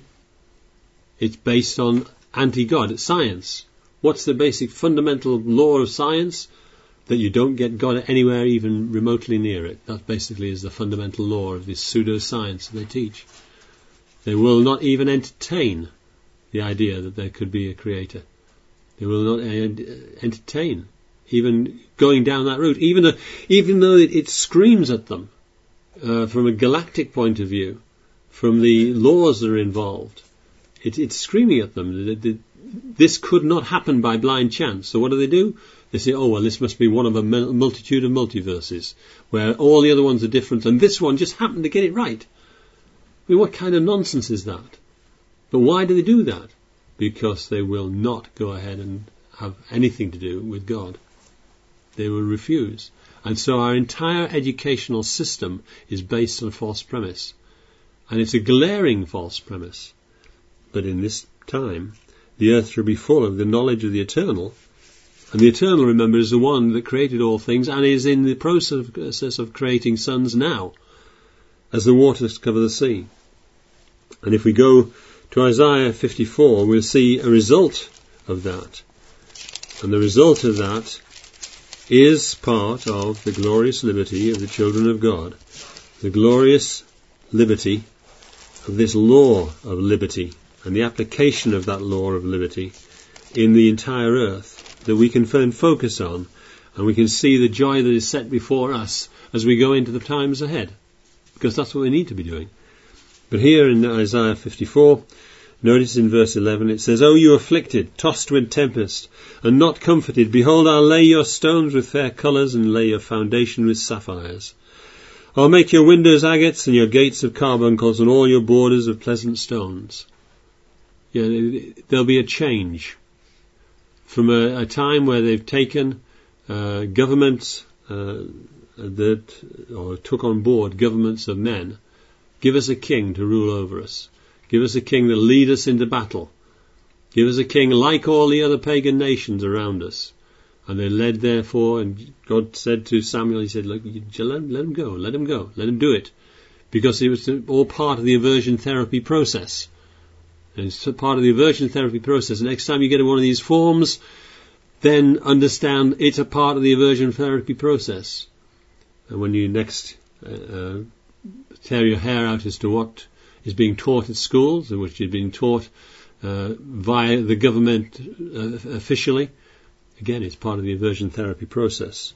It's based on anti-God. It's science. What's the basic fundamental law of science? That you don't get God anywhere even remotely near it. That basically is the fundamental law of this pseudo-science that they teach. They will not even entertain the idea that there could be a creator. They will not entertain even going down that route, even though it screams at them from a galactic point of view, from the laws that are involved. It's screaming at them that this could not happen by blind chance. So what do? They say, oh, well, this must be one of a multitude of multiverses, where all the other ones are different, and this one just happened to get it right. I mean, what kind of nonsense is that? But why do they do that? Because they will not go ahead and have anything to do with God. They will refuse. And so our entire educational system is based on a false premise. And it's a glaring false premise. But in this time, the earth shall be full of the knowledge of the Eternal. And the Eternal, remember, is the one that created all things and is in the process of creating sons now, as the waters cover the sea. And if we go to Isaiah 54, we'll see a result of that. And the result of that is part of the glorious liberty of the children of God, the glorious liberty of this law of liberty and the application of that law of liberty in the entire earth that we can focus on, and we can see the joy that is set before us as we go into the times ahead, because that's what we need to be doing. But here in Isaiah 54, notice in verse 11 it says, O you afflicted, tossed with tempest, and not comforted, behold, I'll lay your stones with fair colours, and lay your foundation with sapphires. I'll make your windows agates, and your gates of carbuncles, and all your borders of pleasant stones. There'll be a change from a time where they've taken governments or took on board governments of men. Give us a king to rule over us. Give us a king that lead us into battle. Give us a king like all the other pagan nations around us. And they led, therefore, and God said to Samuel, he said, look, let him go, let him go, let him do it. Because it was all part of the aversion therapy process. And it's part of the aversion therapy process. And next time you get in one of these forms, then understand it's a part of the aversion therapy process. And when you next tear your hair out as to what is being taught at schools, and which is being taught via the government officially, again, it's part of the aversion therapy process.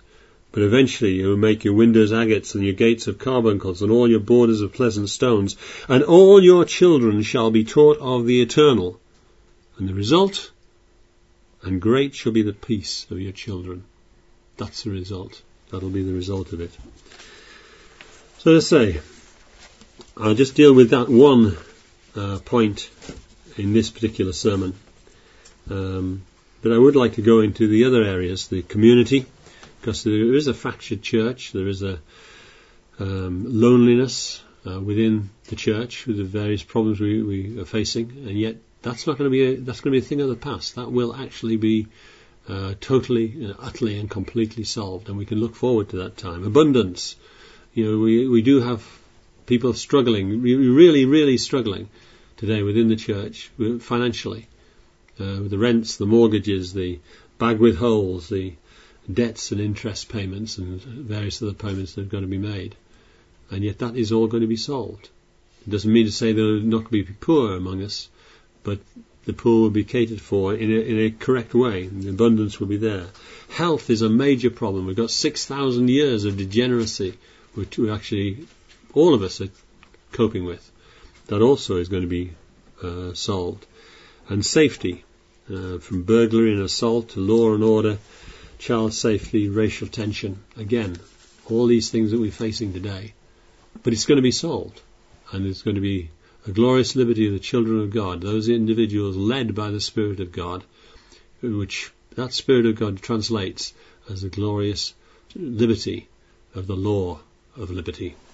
But eventually you will make your windows agates and your gates of carbuncles and all your borders of pleasant stones, and all your children shall be taught of the eternal. And the result, and great shall be the peace of your children. That's the result. That'll be the result of it. So to say, I'll just deal with that one point in this particular sermon. But I would like to go into the other areas, the community, because there is a fractured church, there is a loneliness within the church with the various problems we are facing, and yet that's going to be a thing of the past. That will actually be totally, utterly, and completely solved, and we can look forward to that time. Abundance. We do have people struggling, really, really struggling today within the church financially, with the rents, the mortgages, the bag with holes, the debts and interest payments and various other payments that have got to be made. And yet that is all going to be solved. It doesn't mean to say there will not be poor among us, but the poor will be catered for in a correct way, and the abundance will be there. Health is a major problem. We've got 6,000 years of degeneracy, which we actually, all of us are coping with. That also is going to be solved. And safety, from burglary and assault to law and order, child safety, racial tension, again, all these things that we're facing today. But it's going to be solved, and it's going to be a glorious liberty of the children of God, those individuals led by the Spirit of God, which that Spirit of God translates as the glorious liberty of the law of liberty.